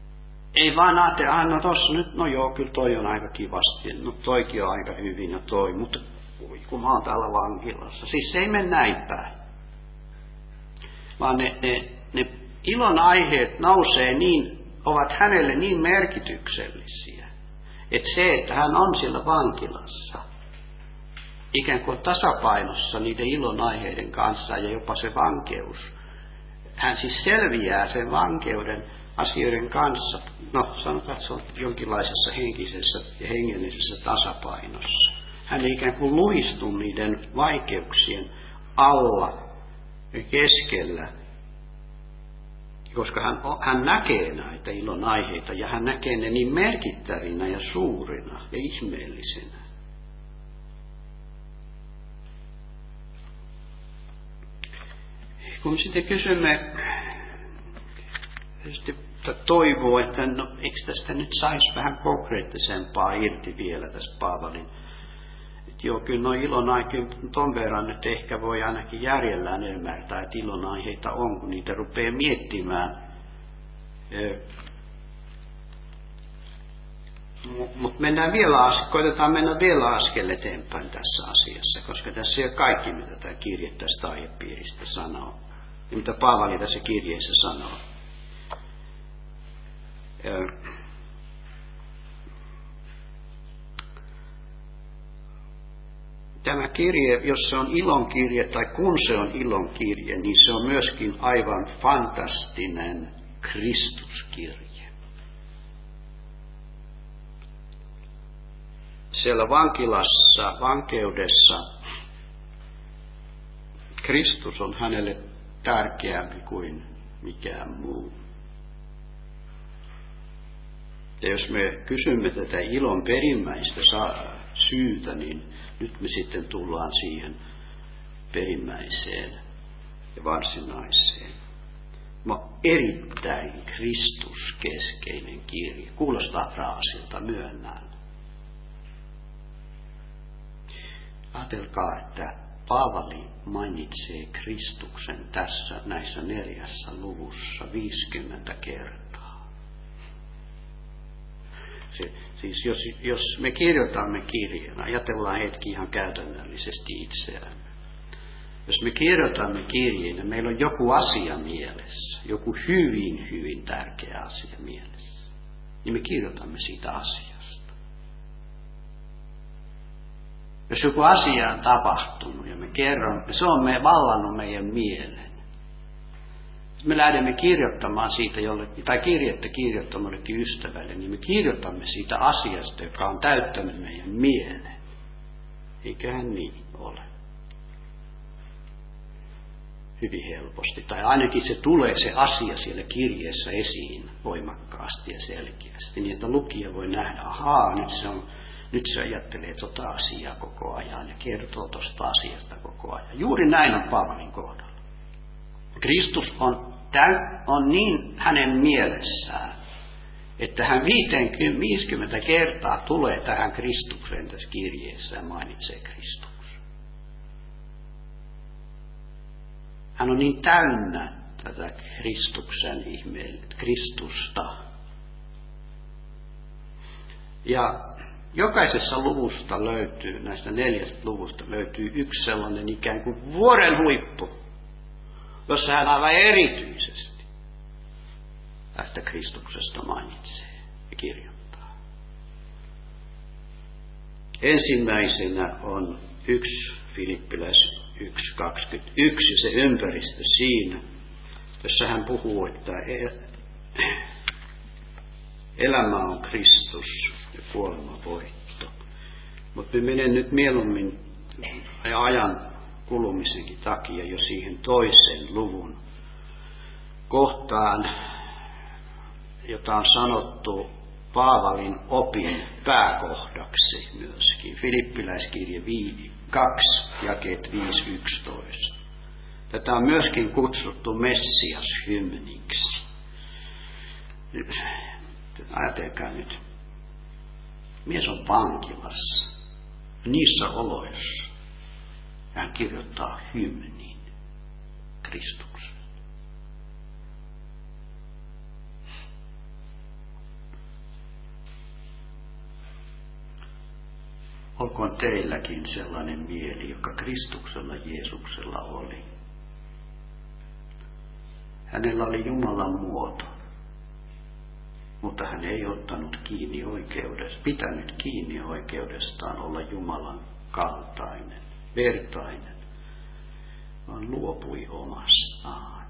Niin vaan ajattelin, no tossa nyt, no joo, kyllä toi on aika kivasti, no toikin on aika hyvin ja toi, mutta kun mä oon täällä vankilassa. Siis se ei mene näin päin. Vaan ne, ne, ne ilon aiheet nousee niin, ovat hänelle niin merkityksellisiä, että se, että hän on siellä vankilassa, ikään kuin tasapainossa niiden ilon aiheiden kanssa ja jopa se vankeus. Hän siis selviää sen vankeuden asioiden kanssa, no sanotaan, että se on jonkinlaisessa henkisessä ja hengellisessä tasapainossa. Hän ei ikään kuin luistu niiden vaikeuksien alla ja keskellä, koska hän, hän näkee näitä ilon aiheita ja hän näkee ne niin merkittävinä ja suurina ja ihmeellisinä. Kun sitten kysymme, tietysti toivoo, että no, eikö tästä nyt saisi vähän konkreettisempaa irti vielä tästä Paavalin. Että joo, kyllä nuo ilonaiheet, ton verran nyt ehkä voi ainakin järjellään ymmärtää, että ilonaiheita on, kun niitä rupeaa miettimään. Mutta mennään vielä, koitetaan mennä vielä askel eteenpäin tässä asiassa, koska tässä ei ole kaikki, mitä tämä kirje tästä aihepiiristä sanoo. Ja mitä Paavali tässä kirjeessä sanoo. Tämä kirje, jos se on ilonkirje tai kun se on ilonkirje, niin se on myöskin aivan fantastinen Kristuskirje. Siellä vankilassa, vankeudessa, Kristus on hänelle tärkeämpi kuin mikään muu. Ja jos me kysymme tätä ilon perimmäistä syytä, niin nyt me sitten tullaan siihen perimmäiseen ja varsinaiseen. No, erittäin Kristuskeskeinen kirje. Kuulostaa fraasilta, myönnään. Ajatelkaa, että Paavali mainitsee Kristuksen tässä näissä neljässä luvussa viisikymmentä kertaa. Se, siis jos, jos me kirjoitamme kirjeen, ajatellaan hetki ihan käytännöllisesti itseämme. Jos me kirjoitamme kirjeen ja meillä on joku asia mielessä, joku hyvin, hyvin tärkeä asia mielessä, niin me kirjoitamme siitä asiasta. Jos joku asia on tapahtunut ja me kerromme, se on me vallannut meidän mielen. Jos me lähdemme kirjoittamaan siitä jollekin, tai kirjettä kirjoittamaan jollekin ystävälle, niin me kirjoitamme siitä asiasta, joka on täyttänyt meidän mielen. Eiköhän niin ole. Hyvin helposti. Tai ainakin se tulee se asia siellä kirjeessä esiin voimakkaasti ja selkeästi, niin että lukija voi nähdä, ahaa, nyt se on... Nyt se ajattelee tota asiaa koko ajan ja kertoo tuosta asiasta koko ajan. Juuri näin on Paavalin kohdalla. Kristus on, täy, on niin hänen mielessään, että hän viisikymmentä kertaa tulee tähän Kristukseen tässä kirjeessä ja mainitsee Kristuksen. Hän on niin täynnä tätä Kristuksen ihmeellistä, Kristusta. Ja jokaisessa luvusta löytyy, näistä neljästä luvusta löytyy yksi sellainen ikään kuin vuoren huippu, jossa hän aivan erityisesti tästä Kristuksesta mainitsee ja kirjoittaa. Ensimmäisenä on yksi Filippiläis yksi kaksikymmentäyksi, se ympäristö siinä, jossa hän puhuu, että elämä on Kristus ja kuolema voitto. Mutta me menen nyt mieluummin ajan kulumisenkin takia jo siihen toisen luvun kohtaan, jota on sanottu Paavalin opin pääkohdaksi myöskin. Filippiläiskirje kaksi, jakeet viisi yksitoista. Tätä on myöskin kutsuttu Messias-hymniksi. Ajatelkaa nyt. Mies on vankilassa. Niissä oloissa hän kirjoittaa hymnin Kristuksen. olkoon teilläkin sellainen mieli, joka Kristuksella Jeesuksella oli. Hänellä oli Jumalan muoto, mutta hän ei ottanut kiinni oikeudesta, pitänyt kiinni oikeudestaan olla Jumalan kaltainen, vertainen, vaan luopui omastaan.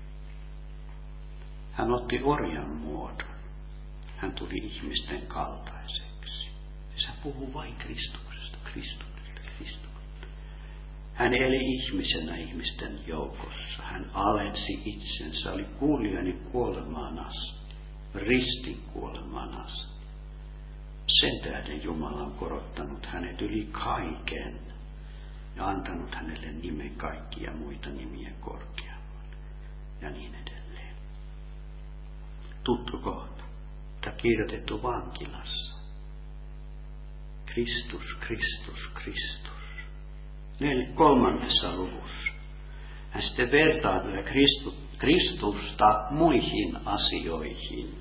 Hän otti orjan muodon. Hän tuli ihmisten kaltaiseksi. Se puhuu vain Kristuksesta, Kristuksesta, Kristuksesta. Hän eli ihmisenä ihmisten joukossa. Hän alensi itsensä, oli kuulijani kuolemaan asti, ristin kuolemaan asti. Sen tähden Jumala on korottanut hänet yli kaiken ja antanut hänelle nimen kaikkia muita nimiä korkeammalle ja niin edelleen. Tuttu kohta. Tämä kirjoitettu vankilassa. Kristus, Kristus, Kristus. Nel, kolmannessa luvussa. Hän sitten vertaa Kristu, Kristusta muihin asioihin.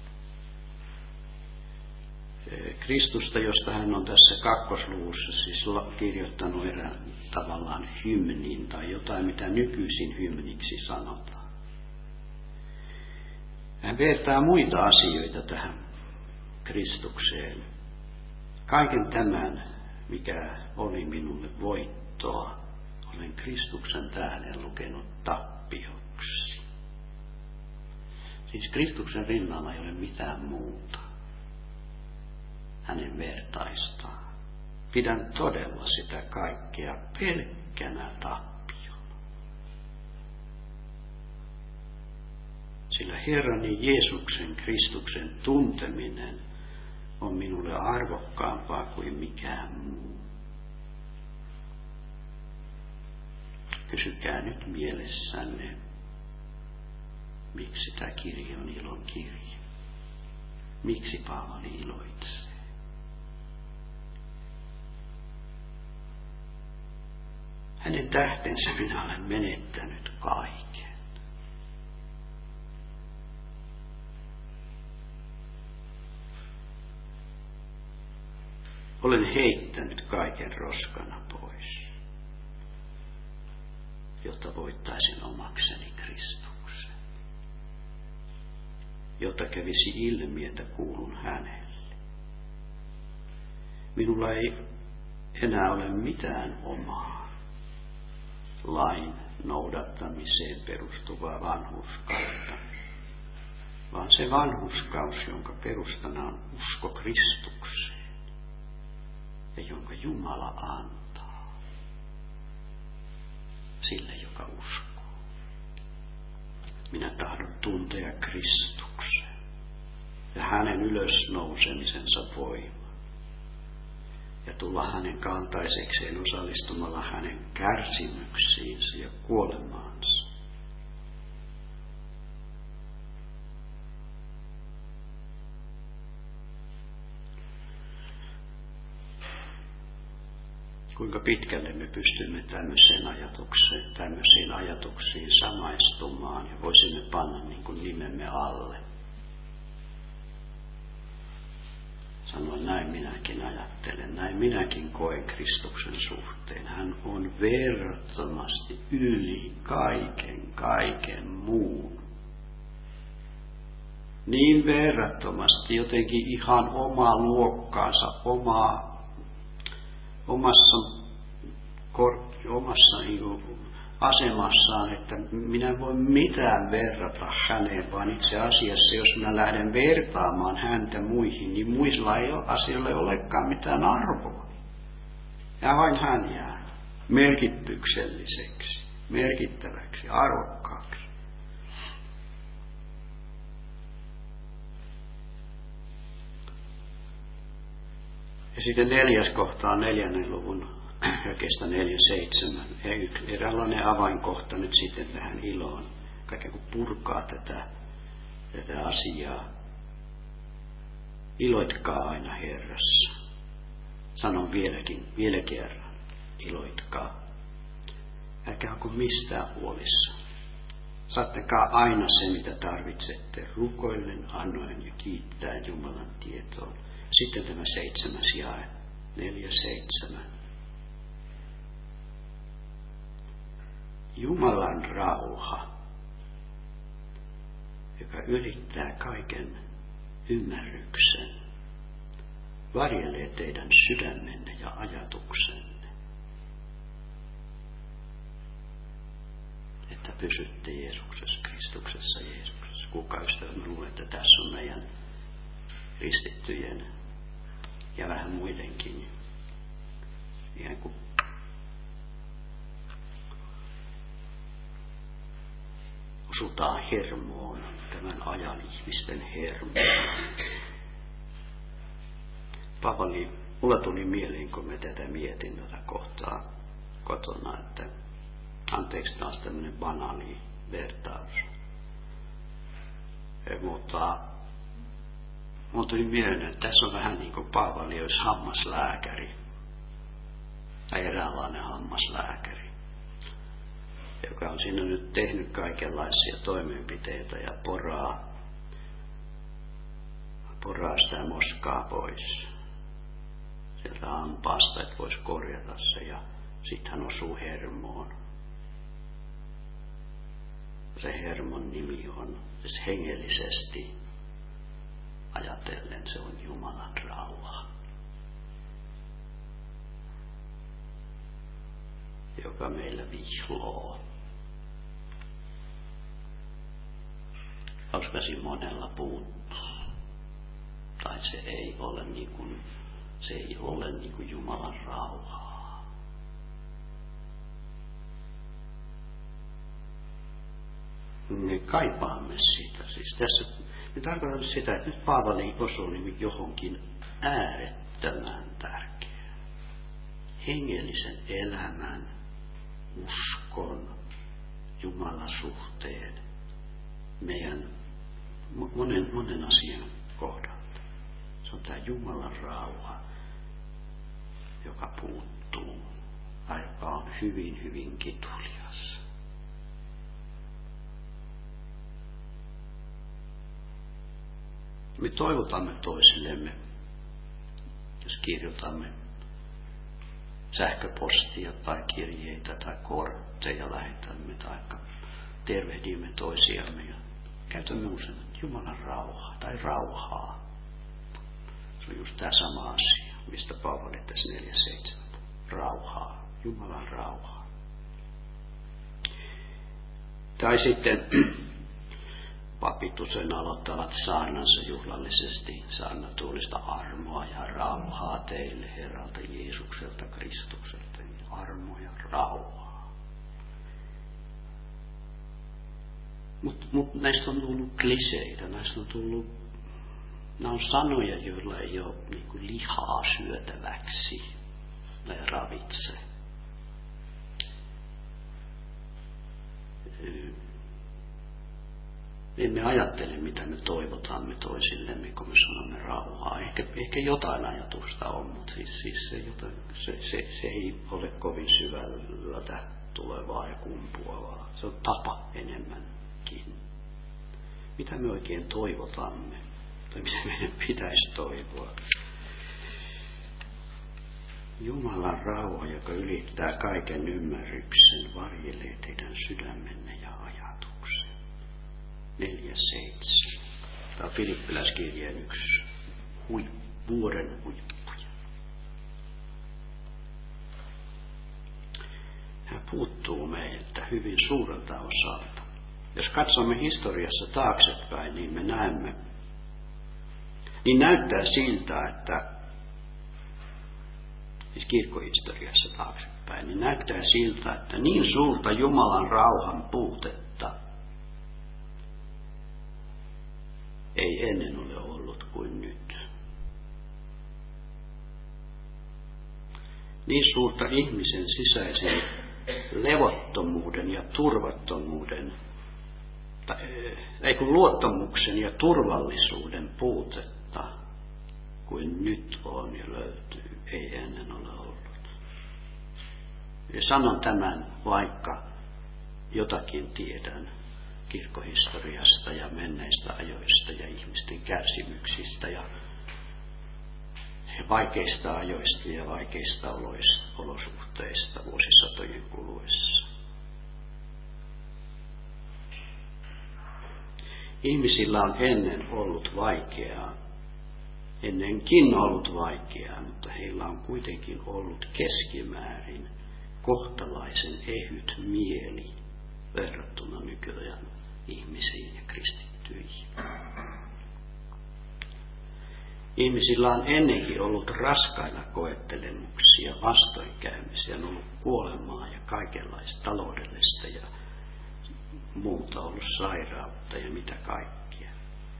Kristusta, josta hän on tässä kakkosluvussa siis kirjoittanut erään tavallaan hymnin tai jotain, mitä nykyisin hymniksi sanotaan. Hän vertaa muita asioita tähän Kristukseen. Kaiken tämän, mikä oli minulle voittoa, olen Kristuksen tähden lukenut tappioksi. Siis Kristuksen rinnalla ei ole mitään muuta. Hänen vertaistaan. Pidän todella sitä kaikkea pelkkänä tappiona. Sillä Herrani Jeesuksen Kristuksen tunteminen on minulle arvokkaampaa kuin mikään muu. Kysykää nyt mielessänne, miksi tämä kirja on ilon kirja. Miksi Paavali iloitsee? Hänen tähtensä minä olen menettänyt kaiken. Olen heittänyt kaiken roskana pois, jotta voittaisin omakseni Kristuksen, jotta kävisi ilmi, että kuulun hänelle. Minulla ei enää ole mitään omaa lain noudattamiseen perustuvaa vanhurskautta, vaan se vanhurskaus, jonka perustana on usko Kristukseen ja jonka Jumala antaa sille, joka uskoo. Minä tahdon tuntea Kristuksen ja hänen ylösnousemisensa voima ja tulla hänen kaltaisekseen osallistumalla hänen kärsimyksiinsä ja kuolemaansa. Kuinka pitkälle me pystymme tämmöiseen ajatukseen, tämmöisiin ajatuksiin samaistumaan ja voisimme panna niin kuin nimemme alle. Sanoa, näin minäkin ajattelen, näin minäkin koen Kristuksen suhteen. Hän on verrattomasti yli kaiken, kaiken muun. Niin verrattomasti jotenkin ihan omaa luokkaansa, omaa, omassa, kor, omassa asemassaan, että minä en voi mitään verrata häneen, vaan itse asiassa, jos minä lähden vertaamaan häntä muihin, niin muilla ei ole asioille olekaan mitään arvoa. Ja vain hän jää merkitykselliseksi, merkittäväksi, arvokkaaksi. Ja sitten neljäs kohta on neljännen luvun jakeesta neljä seitsemän. Eräänlainen avainkohta nyt sitten tähän iloon. Kaiken kun purkaa tätä, tätä asiaa. Iloitkaa aina Herrassa. Sanon vieläkin, vielä kerran. Iloitkaa. Älkää olko mistään huolissa. Saattakaa aina se, mitä tarvitsette, rukoillen, annoen ja kiittää Jumalan tietoon. Sitten tämä seitsemäs jae. neljä seitsemän. Jumalan rauha, joka ylittää kaiken ymmärryksen, varjelee teidän sydämenne ja ajatuksenne, että pysytte Jeesuksessa, Kristuksessa Jeesuksessa. Kuka ystävä, mä luulen, että tässä on meidän kristittyjen ja vähän muidenkin ihan kuin osutaan hermoon, tämän ajan ihmisten hermoon. Paavali, mulla tuli mieleen, kun mä tätä mietin tätä kohtaa kotona, että anteeksi taas tämmöinen banaali vertaus. E, mutta mulla tuli mieleen, että tässä on vähän niin kuin Paavali olisi hammaslääkäri. Tai eräänlainen hammaslääkäri, joka on siinä nyt tehnyt kaikenlaisia toimenpiteitä ja poraa, poraa sitä moskaa pois sieltä hampaasta, että voisi korjata se, ja sitten hän osuu hermoon. Se hermon nimi on, siis hengellisesti ajatellen, se on Jumalan rauha, joka meillä vihloo. Koska siinä monella puuttuu. Tai se ei ole niin kuin, se ei ole niin kuin Jumalan rauhaa. Me kaipaamme sitä. Siis tässä me tarkoitan sitä, että nyt Paavali osuu niin johonkin äärettömän tärkeään. Hengellisen elämän, uskon, Jumalan suhteen, meidän monen, monen asian kohdalta. Se on tämä Jumalan rauha, joka puuttuu tai joka on hyvin, hyvin kitulias. Me toivotamme toisillemme, jos kirjoitamme sähköpostia tai kirjeitä tai kortteja lähetämme tai tervehdimme toisiamme ja käytämme usein Jumalan rauhaa tai rauhaa. Se on just tämä sama asia, mistä Paavali tässä neljä seitsemän. Rauhaa, Jumalan rauhaa. Tai sitten papit usein aloittavat saarnansa juhlallisesti, saarnatuolista armoa ja rauhaa teille Herralta Jeesukselta, Kristukselta, armoa ja rauhaa. Mutta mut näistä on tullut kliseitä, näistä on tullut, nämä on sanoja, joilla ei ole niin kuin lihaa syötäväksi, ne ravitse. Emme ajattele, mitä me toivotamme toisillemme, kun me sanomme rauhaa. Ehkä, ehkä jotain ajatusta on, mutta siis, siis se, jotain, se, se, se ei ole kovin syvällä tulevaa ja kumpuavaa. Se on tapa enemmänkin. Mitä me oikein toivotamme, tai mitä meidän pitäisi toivoa? Jumalan rauha, joka ylittää kaiken ymmärryksen, varjelee teidän sydämenne ja ajatuksen. neljä seitsemän. Tämä on Filippiläiskirjeen yksi hui, vuoden huippuja. Hän puuttuu meiltä hyvin suurelta osalta. Jos katsomme historiassa taaksepäin, niin me näemme, niin näyttää siltä, että siis kirkkohistoriassa taaksepäin, niin näyttää siltä, että niin suurta Jumalan rauhan puutetta ei ennen ole ollut kuin nyt. Niin suurta ihmisen sisäisen levottomuuden ja turvattomuuden, tai, ei kun luottamuksen ja turvallisuuden puutetta kuin nyt on ja löytyy, ei ennen ole ollut. Ja sanon tämän, vaikka jotakin tiedän kirkkohistoriasta ja menneistä ajoista ja ihmisten kärsimyksistä ja vaikeista ajoista ja vaikeista olosuhteista vuosisatojen kuluessa. Ihmisillä on ennen ollut vaikeaa, ennenkin ollut vaikeaa, mutta heillä on kuitenkin ollut keskimäärin kohtalaisen ehyt mieli verrattuna nykyajan ihmisiin ja kristittyihin. Ihmisillä on ennenkin ollut raskaita koettelemuksia, vastoinkäymisiä, on ollut kuolemaa ja kaikenlaista taloudellista ja muuta, ollut sairautta ja mitä kaikkea.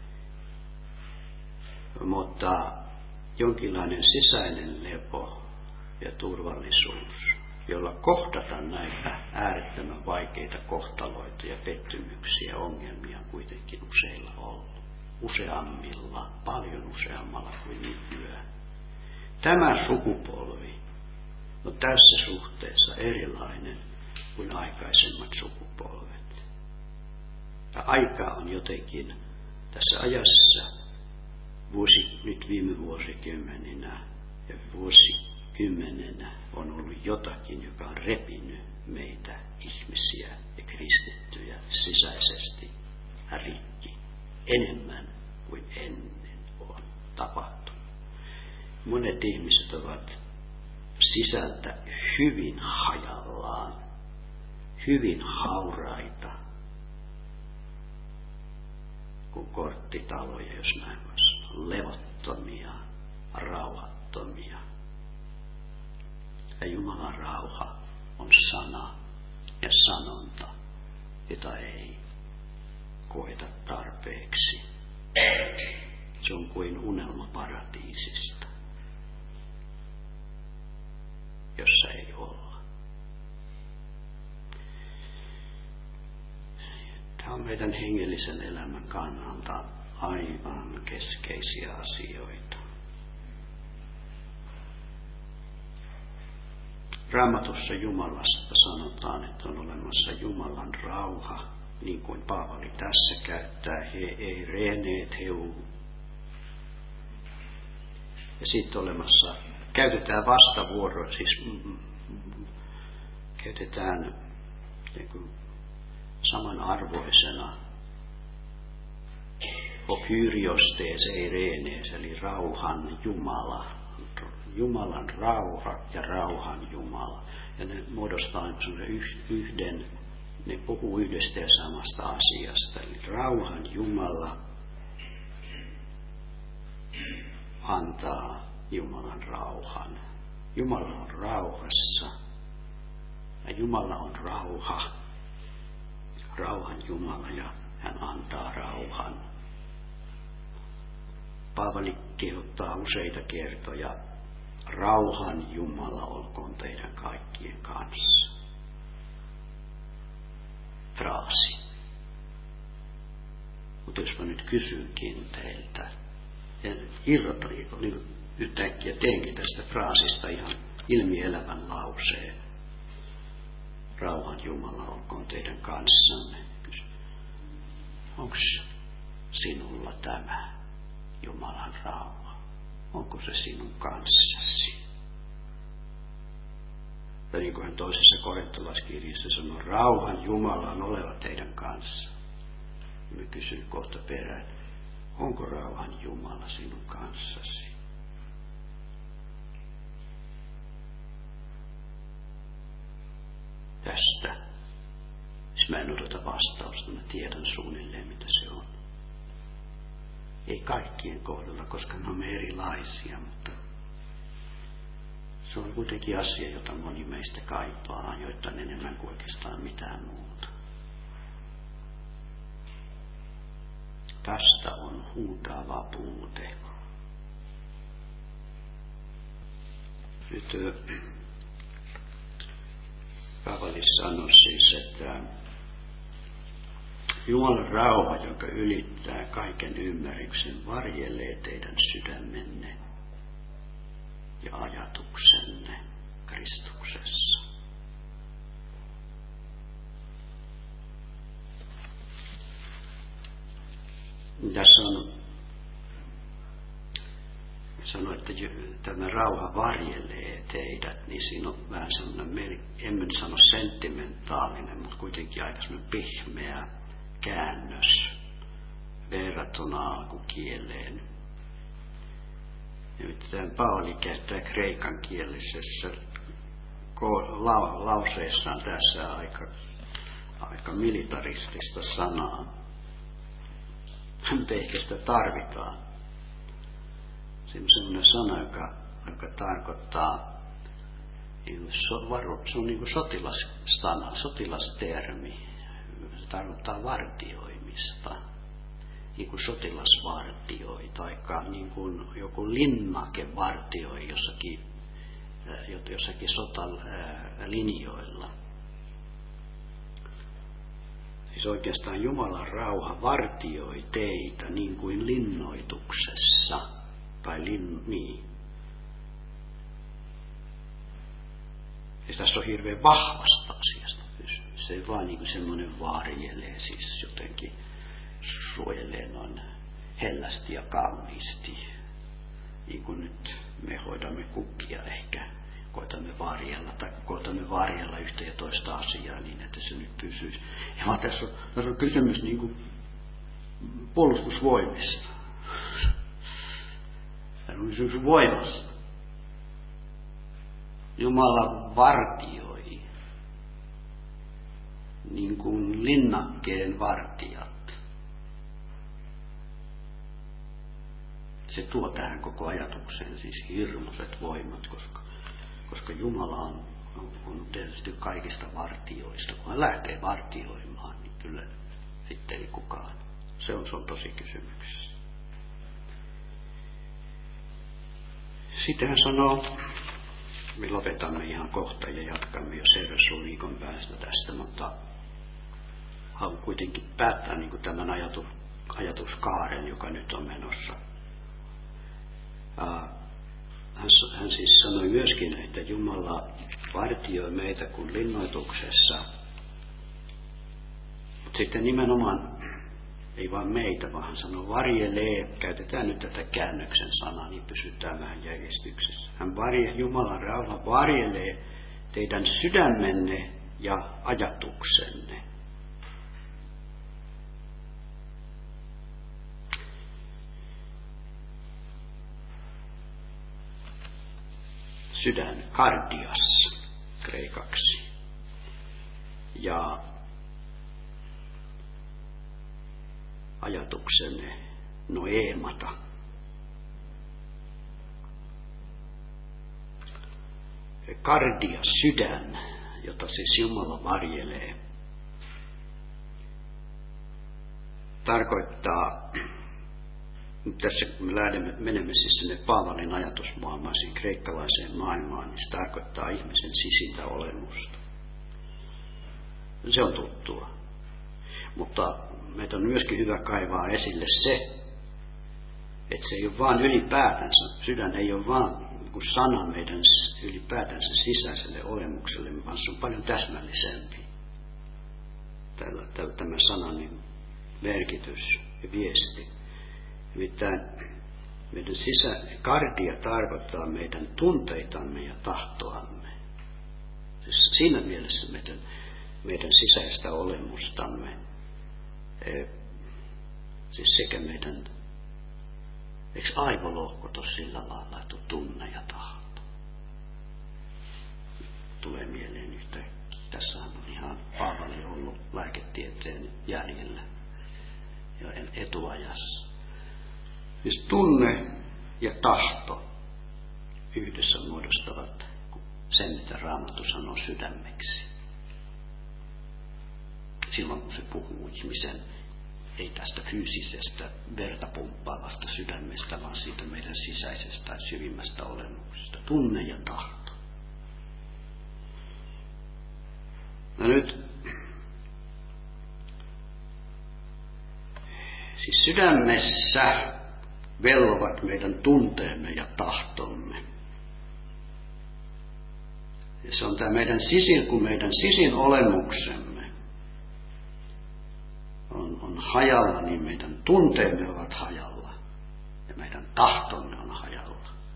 Mutta jonkinlainen sisäinen lepo ja turvallisuus, jolla kohdata näitä äärettömän vaikeita kohtaloita ja pettymyksiä, ongelmia kuitenkin useilla ollut. Useammilla, paljon useammalla kuin nykyään. Tämä sukupolvi on tässä suhteessa erilainen kuin aikaisemmat sukupolvet. Ja aika on jotenkin tässä ajassa, vuosi, nyt viime vuosikymmeninä ja vuosikymmenenä on ollut jotakin, joka on repinyt meitä ihmisiä ja kristittyjä sisäisesti rikki enemmän kuin ennen on tapahtunut. Monet ihmiset ovat sisältä hyvin hajallaan, hyvin hauraita kuin korttitaloja, jos näin voisi sanoa, levottomia, rauhattomia. Ja Jumalan rauha on sana ja sanonta, jota ei koeta tarpeeksi. Se on kuin unelma paratiisista, jossa ei olla. Tämä on meidän hengellisen elämän kannalta aivan keskeisiä asioita. Raamatussa Jumalasta sanotaan, että on olemassa Jumalan rauha, niin kuin Paavali tässä käyttää, he ei reeneet heu. Ja sitten olemassa, käytetään vastavuoro, siis mm, käytetään niin kuin samanarvoisena o kyriostees ei reenees, eli rauhan Jumala, Jumalan rauha ja rauhan Jumala. Ja ne muodostaa yhden, ne puhuu yhdestä ja samasta asiasta. Eli rauhan Jumala antaa Jumalan rauhan. Jumala on rauhassa ja Jumala on rauha. Rauhan Jumala ja hän antaa rauhan. Paavali kehottaa useita kertoja, rauhan Jumala olkoon teidän kaikkien kanssa. Fraasi. Mutta jos mä nyt kysynkin teiltä, ja irrota niin yhtäkkiä teenkin tästä fraasista ihan ilmielävän lauseen. Rauhan Jumala olkoon teidän kanssanne. Onko sinulla tämä Jumalan rauha? Onko se sinun kanssasi? Ja niin kuin hän toisessa korintolaiskirjassa sanoi, rauhan Jumala on oleva teidän kanssa. Ja mä kysyn kohta perään, onko rauhan Jumala sinun kanssasi? Tästä. Siis mä en odota vastausta, mä tiedän suunnilleen mitä se on. Ei kaikkien kohdalla, koska me olemme erilaisia, mutta se on kuitenkin asia, jota moni meistä kaipaa, joita enemmän kuin oikeastaan mitään muuta. Tästä on huutava puute. Nyt Paavali sanoi siis, että Jumalan rauha, joka ylittää kaiken ymmärryksen, varjelee teidän sydämenne ja ajatuksenne Kristuksessa. Tässä on sanoi, että tämä rauha varjelee teidät, niin siinä on vähän sellainen, en nyt sano sentimentaalinen, mutta kuitenkin aika sellainen pehmeä käännös verrattuna alkukieleen. Ja nyt Paavali käyttää kreikan kielisessä lauseessaan tässä aika, aika militaristista sanaa. Mutta ehkä sitä tarvitaan. Se on sellainen sana, joka, joka tarkoittaa, se on niin kuin sotilastana, sotilastermi. Se tarkoittaa vartioimista. Niin kuin sotilasvartioi, tai niin kuin joku linnake vartioi jossakin, jossakin sotalinjoilla. Siis oikeastaan Jumalan rauha vartioi teitä niin kuin linnoituksessa. Tai lin, niin. Ja tässä on hirveän vahvasta asiasta kysymys. Se ei vaan niin kuin semmoinen varjelee, siis jotenkin suojelee noin hellästi ja kauniisti. Niin kuin nyt me hoidamme kukkia ehkä. Koitamme varjella tai koitamme varjella yhtä ja toista asiaa niin, että se nyt pysyisi. Ja vaan tässä on, tässä on kysymys niin kuin puolustusvoimista. Tässä on kysymys voimasta. Jumala vartioi niin kuin linnakkeen vartijat. Se tuo tähän koko ajatukseen siis hirmuiset voimat, koska Koska Jumala on, on tietysti kaikista vartioista. Kun hän lähtee vartioimaan, niin kyllä sitten ei kukaan. Se on, se on tosi kysymyksessä. Sitten hän sanoo, me lopetamme ihan kohta ja jatkamme jo seuraavassa viikon päästä tästä, mutta haluan kuitenkin päättää niin kuin tämän ajatus, ajatuskaaren, joka nyt on menossa. Hän siis sanoi myöskin, että Jumala vartioi meitä kuin linnoituksessa. Mutta sitten nimenomaan, ei vaan meitä, vaan hän sanoi varjelee. Käytetään nyt tätä käännöksen sanaa, niin pysytään vähän järjestyksessä. Hän varje, Jumalan rauha varjelee teidän sydämenne ja ajatuksenne. Sydän, kardias, kreikaksi. Ja ajatuksenne, noemata. Kardias, sydän, jota siis Jumala varjelee, tarkoittaa, tässä kun me lähdemme, menemme siis sinne Paavalin ajatusmaailmaan, siihen kreikkalaiseen maailmaan, niin se tarkoittaa ihmisen sisintä olemusta. Se on tuttua. Mutta meitä on myöskin hyvä kaivaa esille se, että se ei ole vaan ylipäätänsä, sydän ei ole vaan kuin sana meidän ylipäätänsä sisäiselle olemukselle, vaan se on paljon täsmällisempi. Tällä, tällä, tämä sanan merkitys ja viesti. Nimittäin meidän sisä, kardia tarkoittaa meidän tunteitamme ja tahtoamme. Siis siinä mielessä meidän, meidän sisäistä olemustamme. E, siis sekä meidän, eikö aivolohkot ole sillä lailla, että tunne ja tahto? Tulee mieleen yhtäkkiä. Tässähän on ihan Paavali ollut lääketieteen jäljellä ja etuajassa. Siis tunne ja tahto yhdessä muodostavat sen, mitä Raamattu sanoo sydämeksi. Silloin kun se puhuu ihmisen, ei tästä fyysisestä verta pumppaavasta sydämestä, vaan siitä meidän sisäisestä ja syvimmästä olemuksesta. Tunne ja tahto. No nyt, siis sydämessä vellovat meidän tunteemme ja tahtomme. Ja se on tämä meidän sisin, kun meidän sisin olemuksemme on, on hajalla, niin meidän tunteemme ovat hajalla ja meidän tahtomme on hajalla.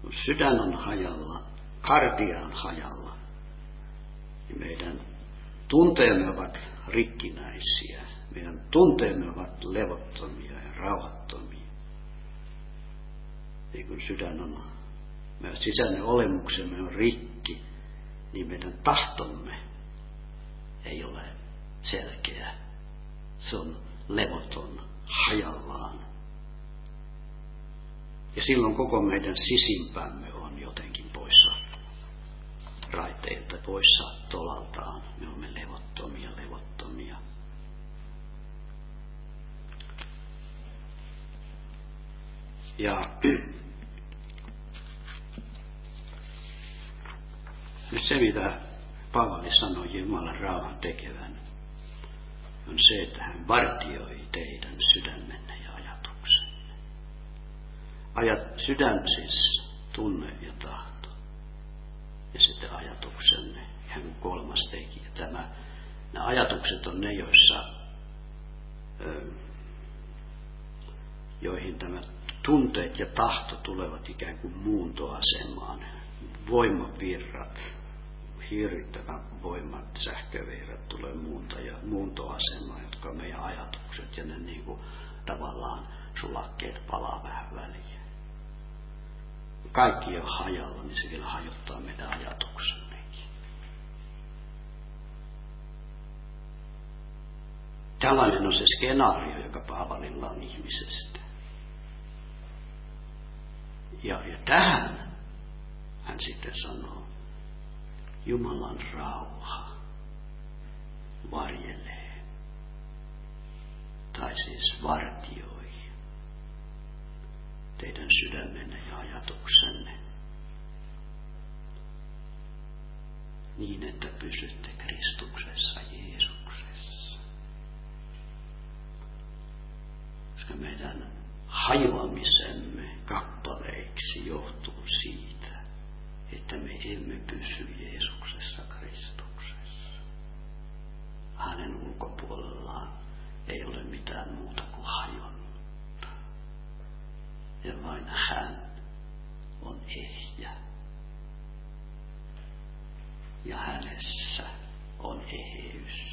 kun sydän on hajalla, kardia on hajalla, niin meidän tunteemme ovat rikkinäisiä. Meidän tunteemme ovat levottomia ja rauhattomia. Ja kun sydän on, meidän sisäinen olemuksemme on rikki, niin meidän tahtomme ei ole selkeä. Se on levoton, hajallaan. Ja silloin koko meidän sisimpämme on jotenkin poissa raiteilta, poissa tolaltaan. Me olemme levottomia, levottomia. Ja nyt se, mitä Paavali sanoi Jumalan rauhan tekevän, on se, että hän vartioi teidän sydämenne ja ajatuksenne. Ajat, sydän siis tunne ja tahto. Ja sitten ajatuksenne, ihan kuin kolmas tekijä. Tämä, nämä ajatukset on ne, joissa, joihin tämä tunteet ja tahto tulevat ikään kuin muuntoasemaan. Voimavirrat, hirvittävät voimat, sähkövirrat tulee muunta ja muuntoasemaan, jotka on meidän ajatukset, ja ne niin kuin tavallaan sulakkeet palaa vähän väliin. Kaikki on hajalla, niin se vielä hajottaa meidän ajatuksemmekin. Tällainen on se skenaario, joka Paavalilla on ihmisestä. Ja, ja tähän hän sitten sanoo, Jumalan rauha varjelee, tai siis vartioi teidän sydämenne ja ajatuksenne niin, että pysytte Kristuksessa, Jeesuksessa. Koska meidän hajoamisemme kappaleiksi johtuu siitä, että me emme pysy Jeesuksessa, Kristuksessa. Hänen ulkopuolellaan ei ole mitään muuta kuin hajonnutta. Ja vain hän on ehjä. Ja hänessä on eheys.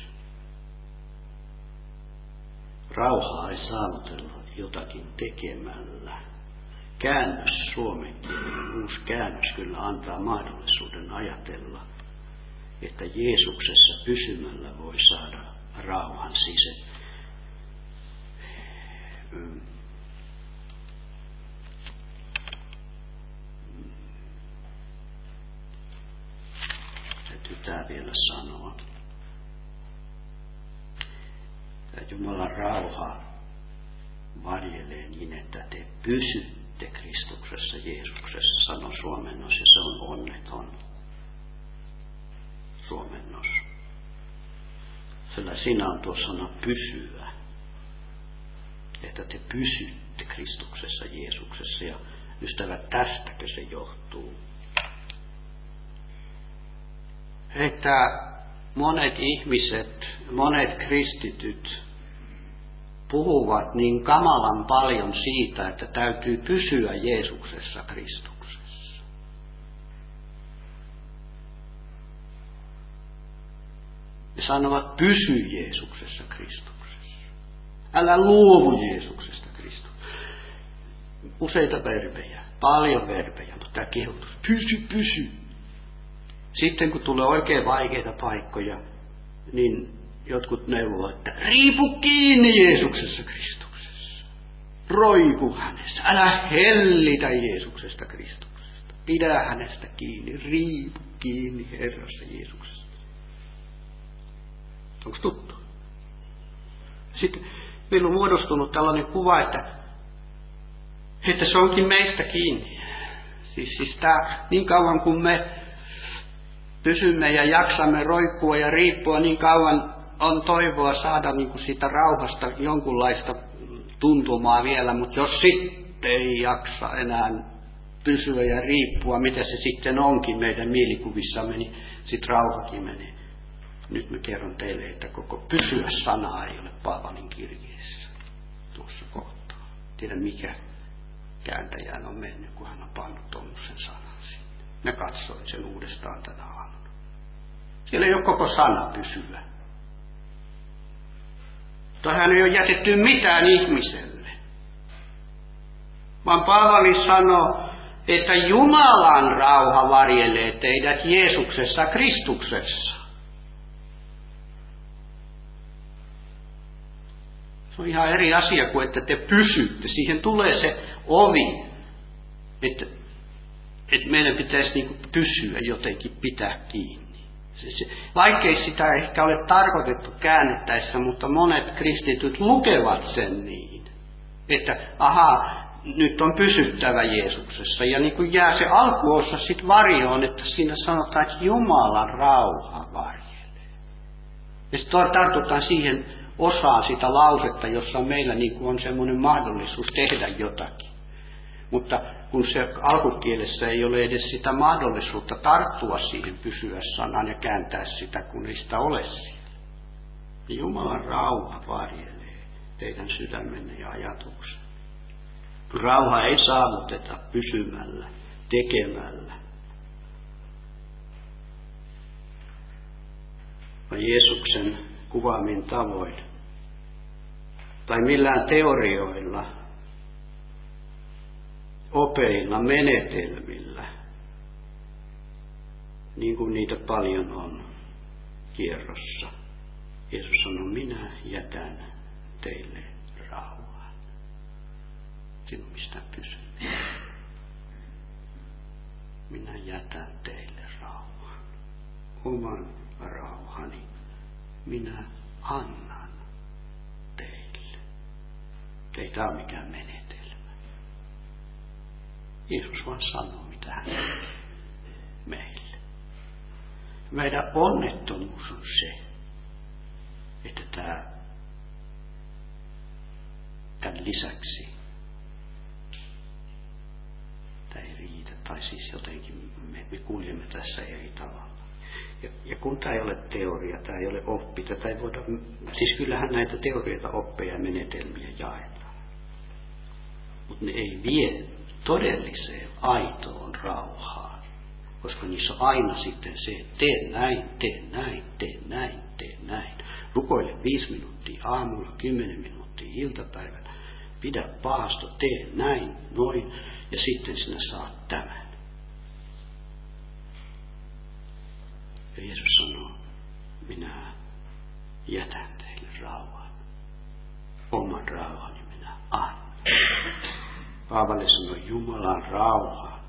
Rauhaa ei saavutella jotakin tekemällä. Käännös suomenkielinen, uusi käännös kyllä antaa mahdollisuuden ajatella, että Jeesuksessa pysymällä voi saada rauhan. Siis täytyy tämä vielä sanoa. Tämä Jumalan rauha varjelee niin, että te pysytte Kristuksessa, Jeesuksessa, sanoo suomennos, ja se on onneton suomennos. Sillä siinä on tuo sana pysyä, että te pysytte Kristuksessa, Jeesuksessa, ja ystävät, tästäkö se johtuu? Että monet ihmiset, monet kristityt puhuvat niin kamalan paljon siitä, että täytyy pysyä Jeesuksessa, Kristuksessa. Ne sanovat, pysy Jeesuksessa, Kristuksessa. Älä luovu Jeesuksesta, Kristuksessa. Useita verbejä, paljon verbejä, mutta tämä kehotus, pysy, pysy. Sitten kun tulee oikein vaikeita paikkoja, niin jotkut neuvovat, että riipu kiinni Jeesuksessa, Kristuksessa. Roiku hänessä. Älä hellitä Jeesuksesta, Kristuksesta. Pidä hänestä kiinni. Riipu kiinni Herrassa Jeesuksessa. Onko tuttu? Sitten meillä on muodostunut tällainen kuva, että, että se onkin meistä kiinni. Siis, siis tämä, niin kauan kuin me pysymme ja jaksamme roikkua ja riippua, niin kauan on toivoa saada niin kuin siitä rauhasta jonkunlaista tuntumaa vielä, mutta jos sitten ei jaksa enää pysyä ja riippua, mitä se sitten onkin meidän mielikuvissamme, niin sitten rauhakin menee. Nyt mä kerron teille, että koko pysyä sanaa ei ole Paavalin kirjeessä tuossa kohtaa. Tiedä mikä. kääntäjään on mennyt, kun hän on pannut tuommoisen sanan sinne. Mä katsoin sen uudestaan tänä aamuna. Siellä ei ole koko sana pysyvä. Tähän ei ole jätetty mitään ihmiselle. Vaan Paavali sanoo, että Jumalan rauha varjelee teidät Jeesuksessa Kristuksessa. Se on ihan eri asia kuin, että te pysytte. Siihen tulee se ovi, että, että meidän pitäisi niin kuin pysyä jotenkin, pitää kiinni. Se, se, vaikkei sitä ehkä ole tarkoitettu käännettäessä, mutta monet kristityt lukevat sen niin, että aha, nyt on pysyttävä Jeesuksessa. Ja niin kuin jää se alkuossa sitten varjoon, että siinä sanotaan, että Jumalan rauha varjelee. Ja sitten tartutaan siihen osaan sitä lausetta, jossa meillä niin kuin on semmoinen mahdollisuus tehdä jotakin. Mutta kun se alkukielessä ei ole edes sitä mahdollisuutta tarttua siihen pysyä sanaan ja kääntää sitä, kun ei sitä ole siellä. Niin Jumalan rauha varjelee teidän sydämenne ja ajatuksen. Rauha ei saavuteta pysymällä, tekemällä. Vaan Jeesuksen kuvaamin tavoin. Tai millään teorioilla, opeilla, menetelmillä, niin kuin niitä paljon on kierrossa. Jeesus sanoi, minä jätän teille rauhaa. Sinun mistä pysyy. Minä jätän teille rauhan. Oman rauhani minä annan teille. Ei tämä ole mikään menetelmä. Jeesus vaan sanoo, mitä hän tekee meille. Meidän onnettomuus on se, että tämä, tämän lisäksi tämä ei riitä. Tai siis jotenkin me, me kuljemme tässä eri tavalla. Ja, ja kun tämä ei ole teoria, tämä ei ole oppi, tätä ei voida, siis kyllähän näitä teorioita, oppeja ja menetelmiä jaetaan. Mutta ne ei vie todelliseen, aitoon rauhaan. Koska niissä on aina sitten se, että tee näin, tee näin, tee näin, tee näin. Rukoile viisi minuuttia aamulla, kymmenen minuuttia iltapäivällä. Pidä paasto, tee näin, noin, ja sitten sinä saat tämän. Ja Jeesus sanoo, minä jätän teille rauhan. Oman rauhani minä annan. Paavali sanoi, Jumalan rauha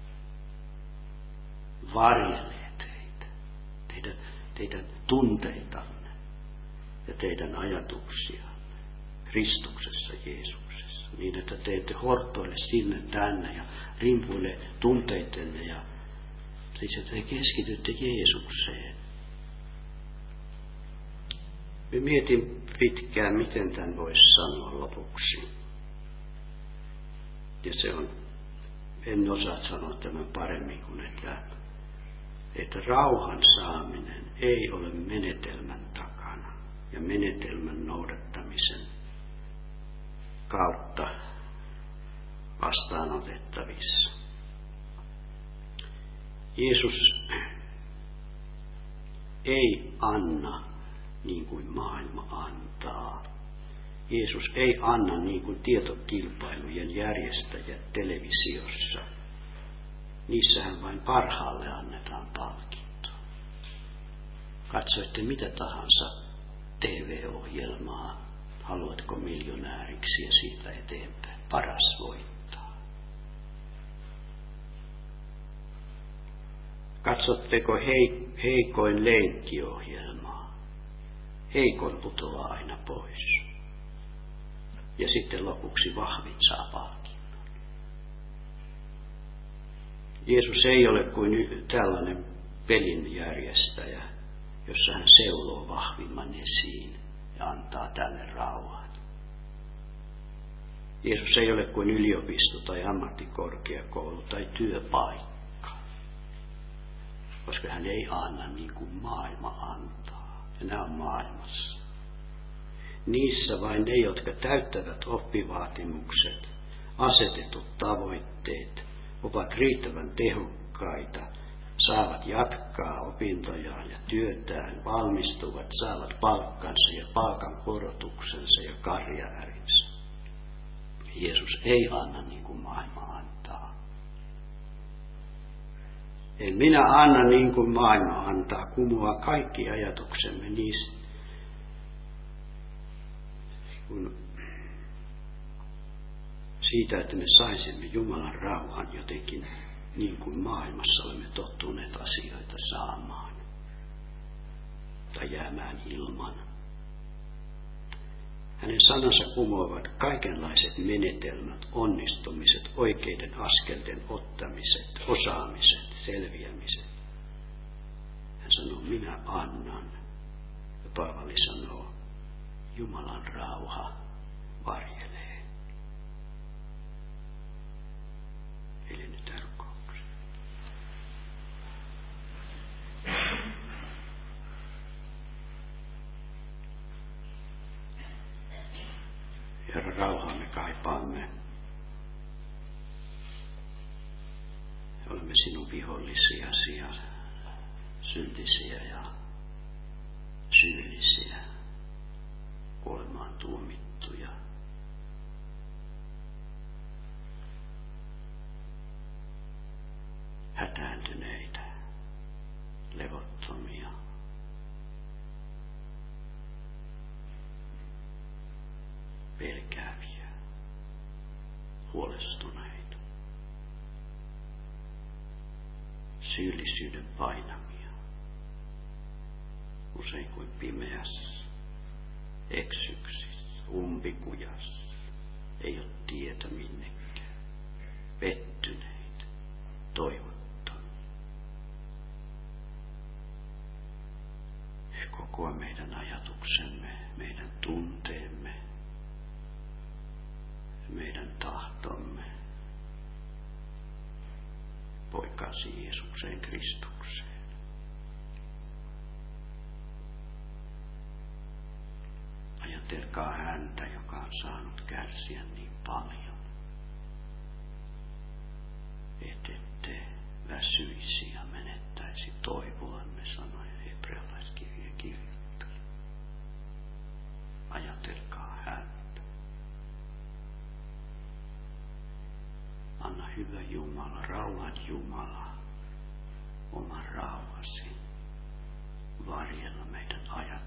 varjelee teitä, teidän, teidän tunteitanne ja teidän ajatuksianne Kristuksessa Jeesuksessa. Niin, että te ette hortoile sinne tänne ja rimpuile tunteitenne ja siis, että te keskitytte Jeesukseen. Me mietin pitkään, miten tämän voisi sanoa lopuksi. Ja se on, en osaa sanoa tämän paremmin kuin, että, että rauhan saaminen ei ole menetelmän takana ja menetelmän noudattamisen kautta vastaanotettavissa. Jeesus ei anna niin kuin maailma antaa. Jeesus ei anna niin kuin tietokilpailujen järjestäjät televisiossa. Niissähän vain parhaalle annetaan palkinto. Katsoitte mitä tahansa T V-ohjelmaa. Haluatko miljonääriksi ja siitä eteenpäin. Paras voittaa. Katsotteko heikoin leikkiohjelmaa? Heikoin putoaa aina pois. Ja sitten lopuksi vahvin saa palkinnon. Jeesus ei ole kuin tällainen pelinjärjestäjä, jossa hän seuloo vahvimman esiin ja antaa tälle rauhan. Jeesus ei ole kuin yliopisto tai ammattikorkeakoulu tai työpaikka, koska hän ei anna niin kuin maailma antaa. Ja nämä on maailmassa. Niissä vain ne, jotka täyttävät oppivaatimukset, asetetut tavoitteet ovat riittävän tehokkaita, saavat jatkaa opintojaan ja työtään, valmistuvat, saavat palkkansa ja palkan korotuksensa ja karjäärinsä. Jeesus ei anna niin kuin maailma antaa. En minä anna niin kuin maailma antaa, kumoaa kaikki ajatuksemme niistä. Kun siitä, että me saisimme Jumalan rauhan jotenkin niin kuin maailmassa olemme tottuneet asioita saamaan tai jäämään ilman. Hänen sanansa kumoavat kaikenlaiset menetelmät, onnistumiset, oikeiden askelten ottamiset, osaamiset, selviämiset. Hän sanoo, minä annan. Ja Paavali sanoo, Jumalan rauha varjelee. Eli nyt rukouksen. Herra, rauhaa me kaipaamme. Olemme sinun vihollisiasi ja syntisiä ja syyllisiä, kuolemaan tuomittuja. Hätääntyneitä, levottomia. Pelkääviä, huolestuneita, syyllisyyden painamia, usein kuin pimeässä, eksyksissä, umpikujassa, ei ole tietä minnekään, pettyneitä, toivottomia. Kokoa meidän ajatuksemme, meidän tunteemme, meidän tahtomme poikasi Jeesukseen Kristukseen. Ajatelkaa häntä, joka on saanut kärsiä niin paljon, ettette väsyisi ja menettäisi toivoanne, sanoi hebrealaiskirjeen kirjoittaja. Ajatelkaa häntä. Anna hyvä Jumala, rauhan Jumala, oman rauhasi varjella meidän ajat.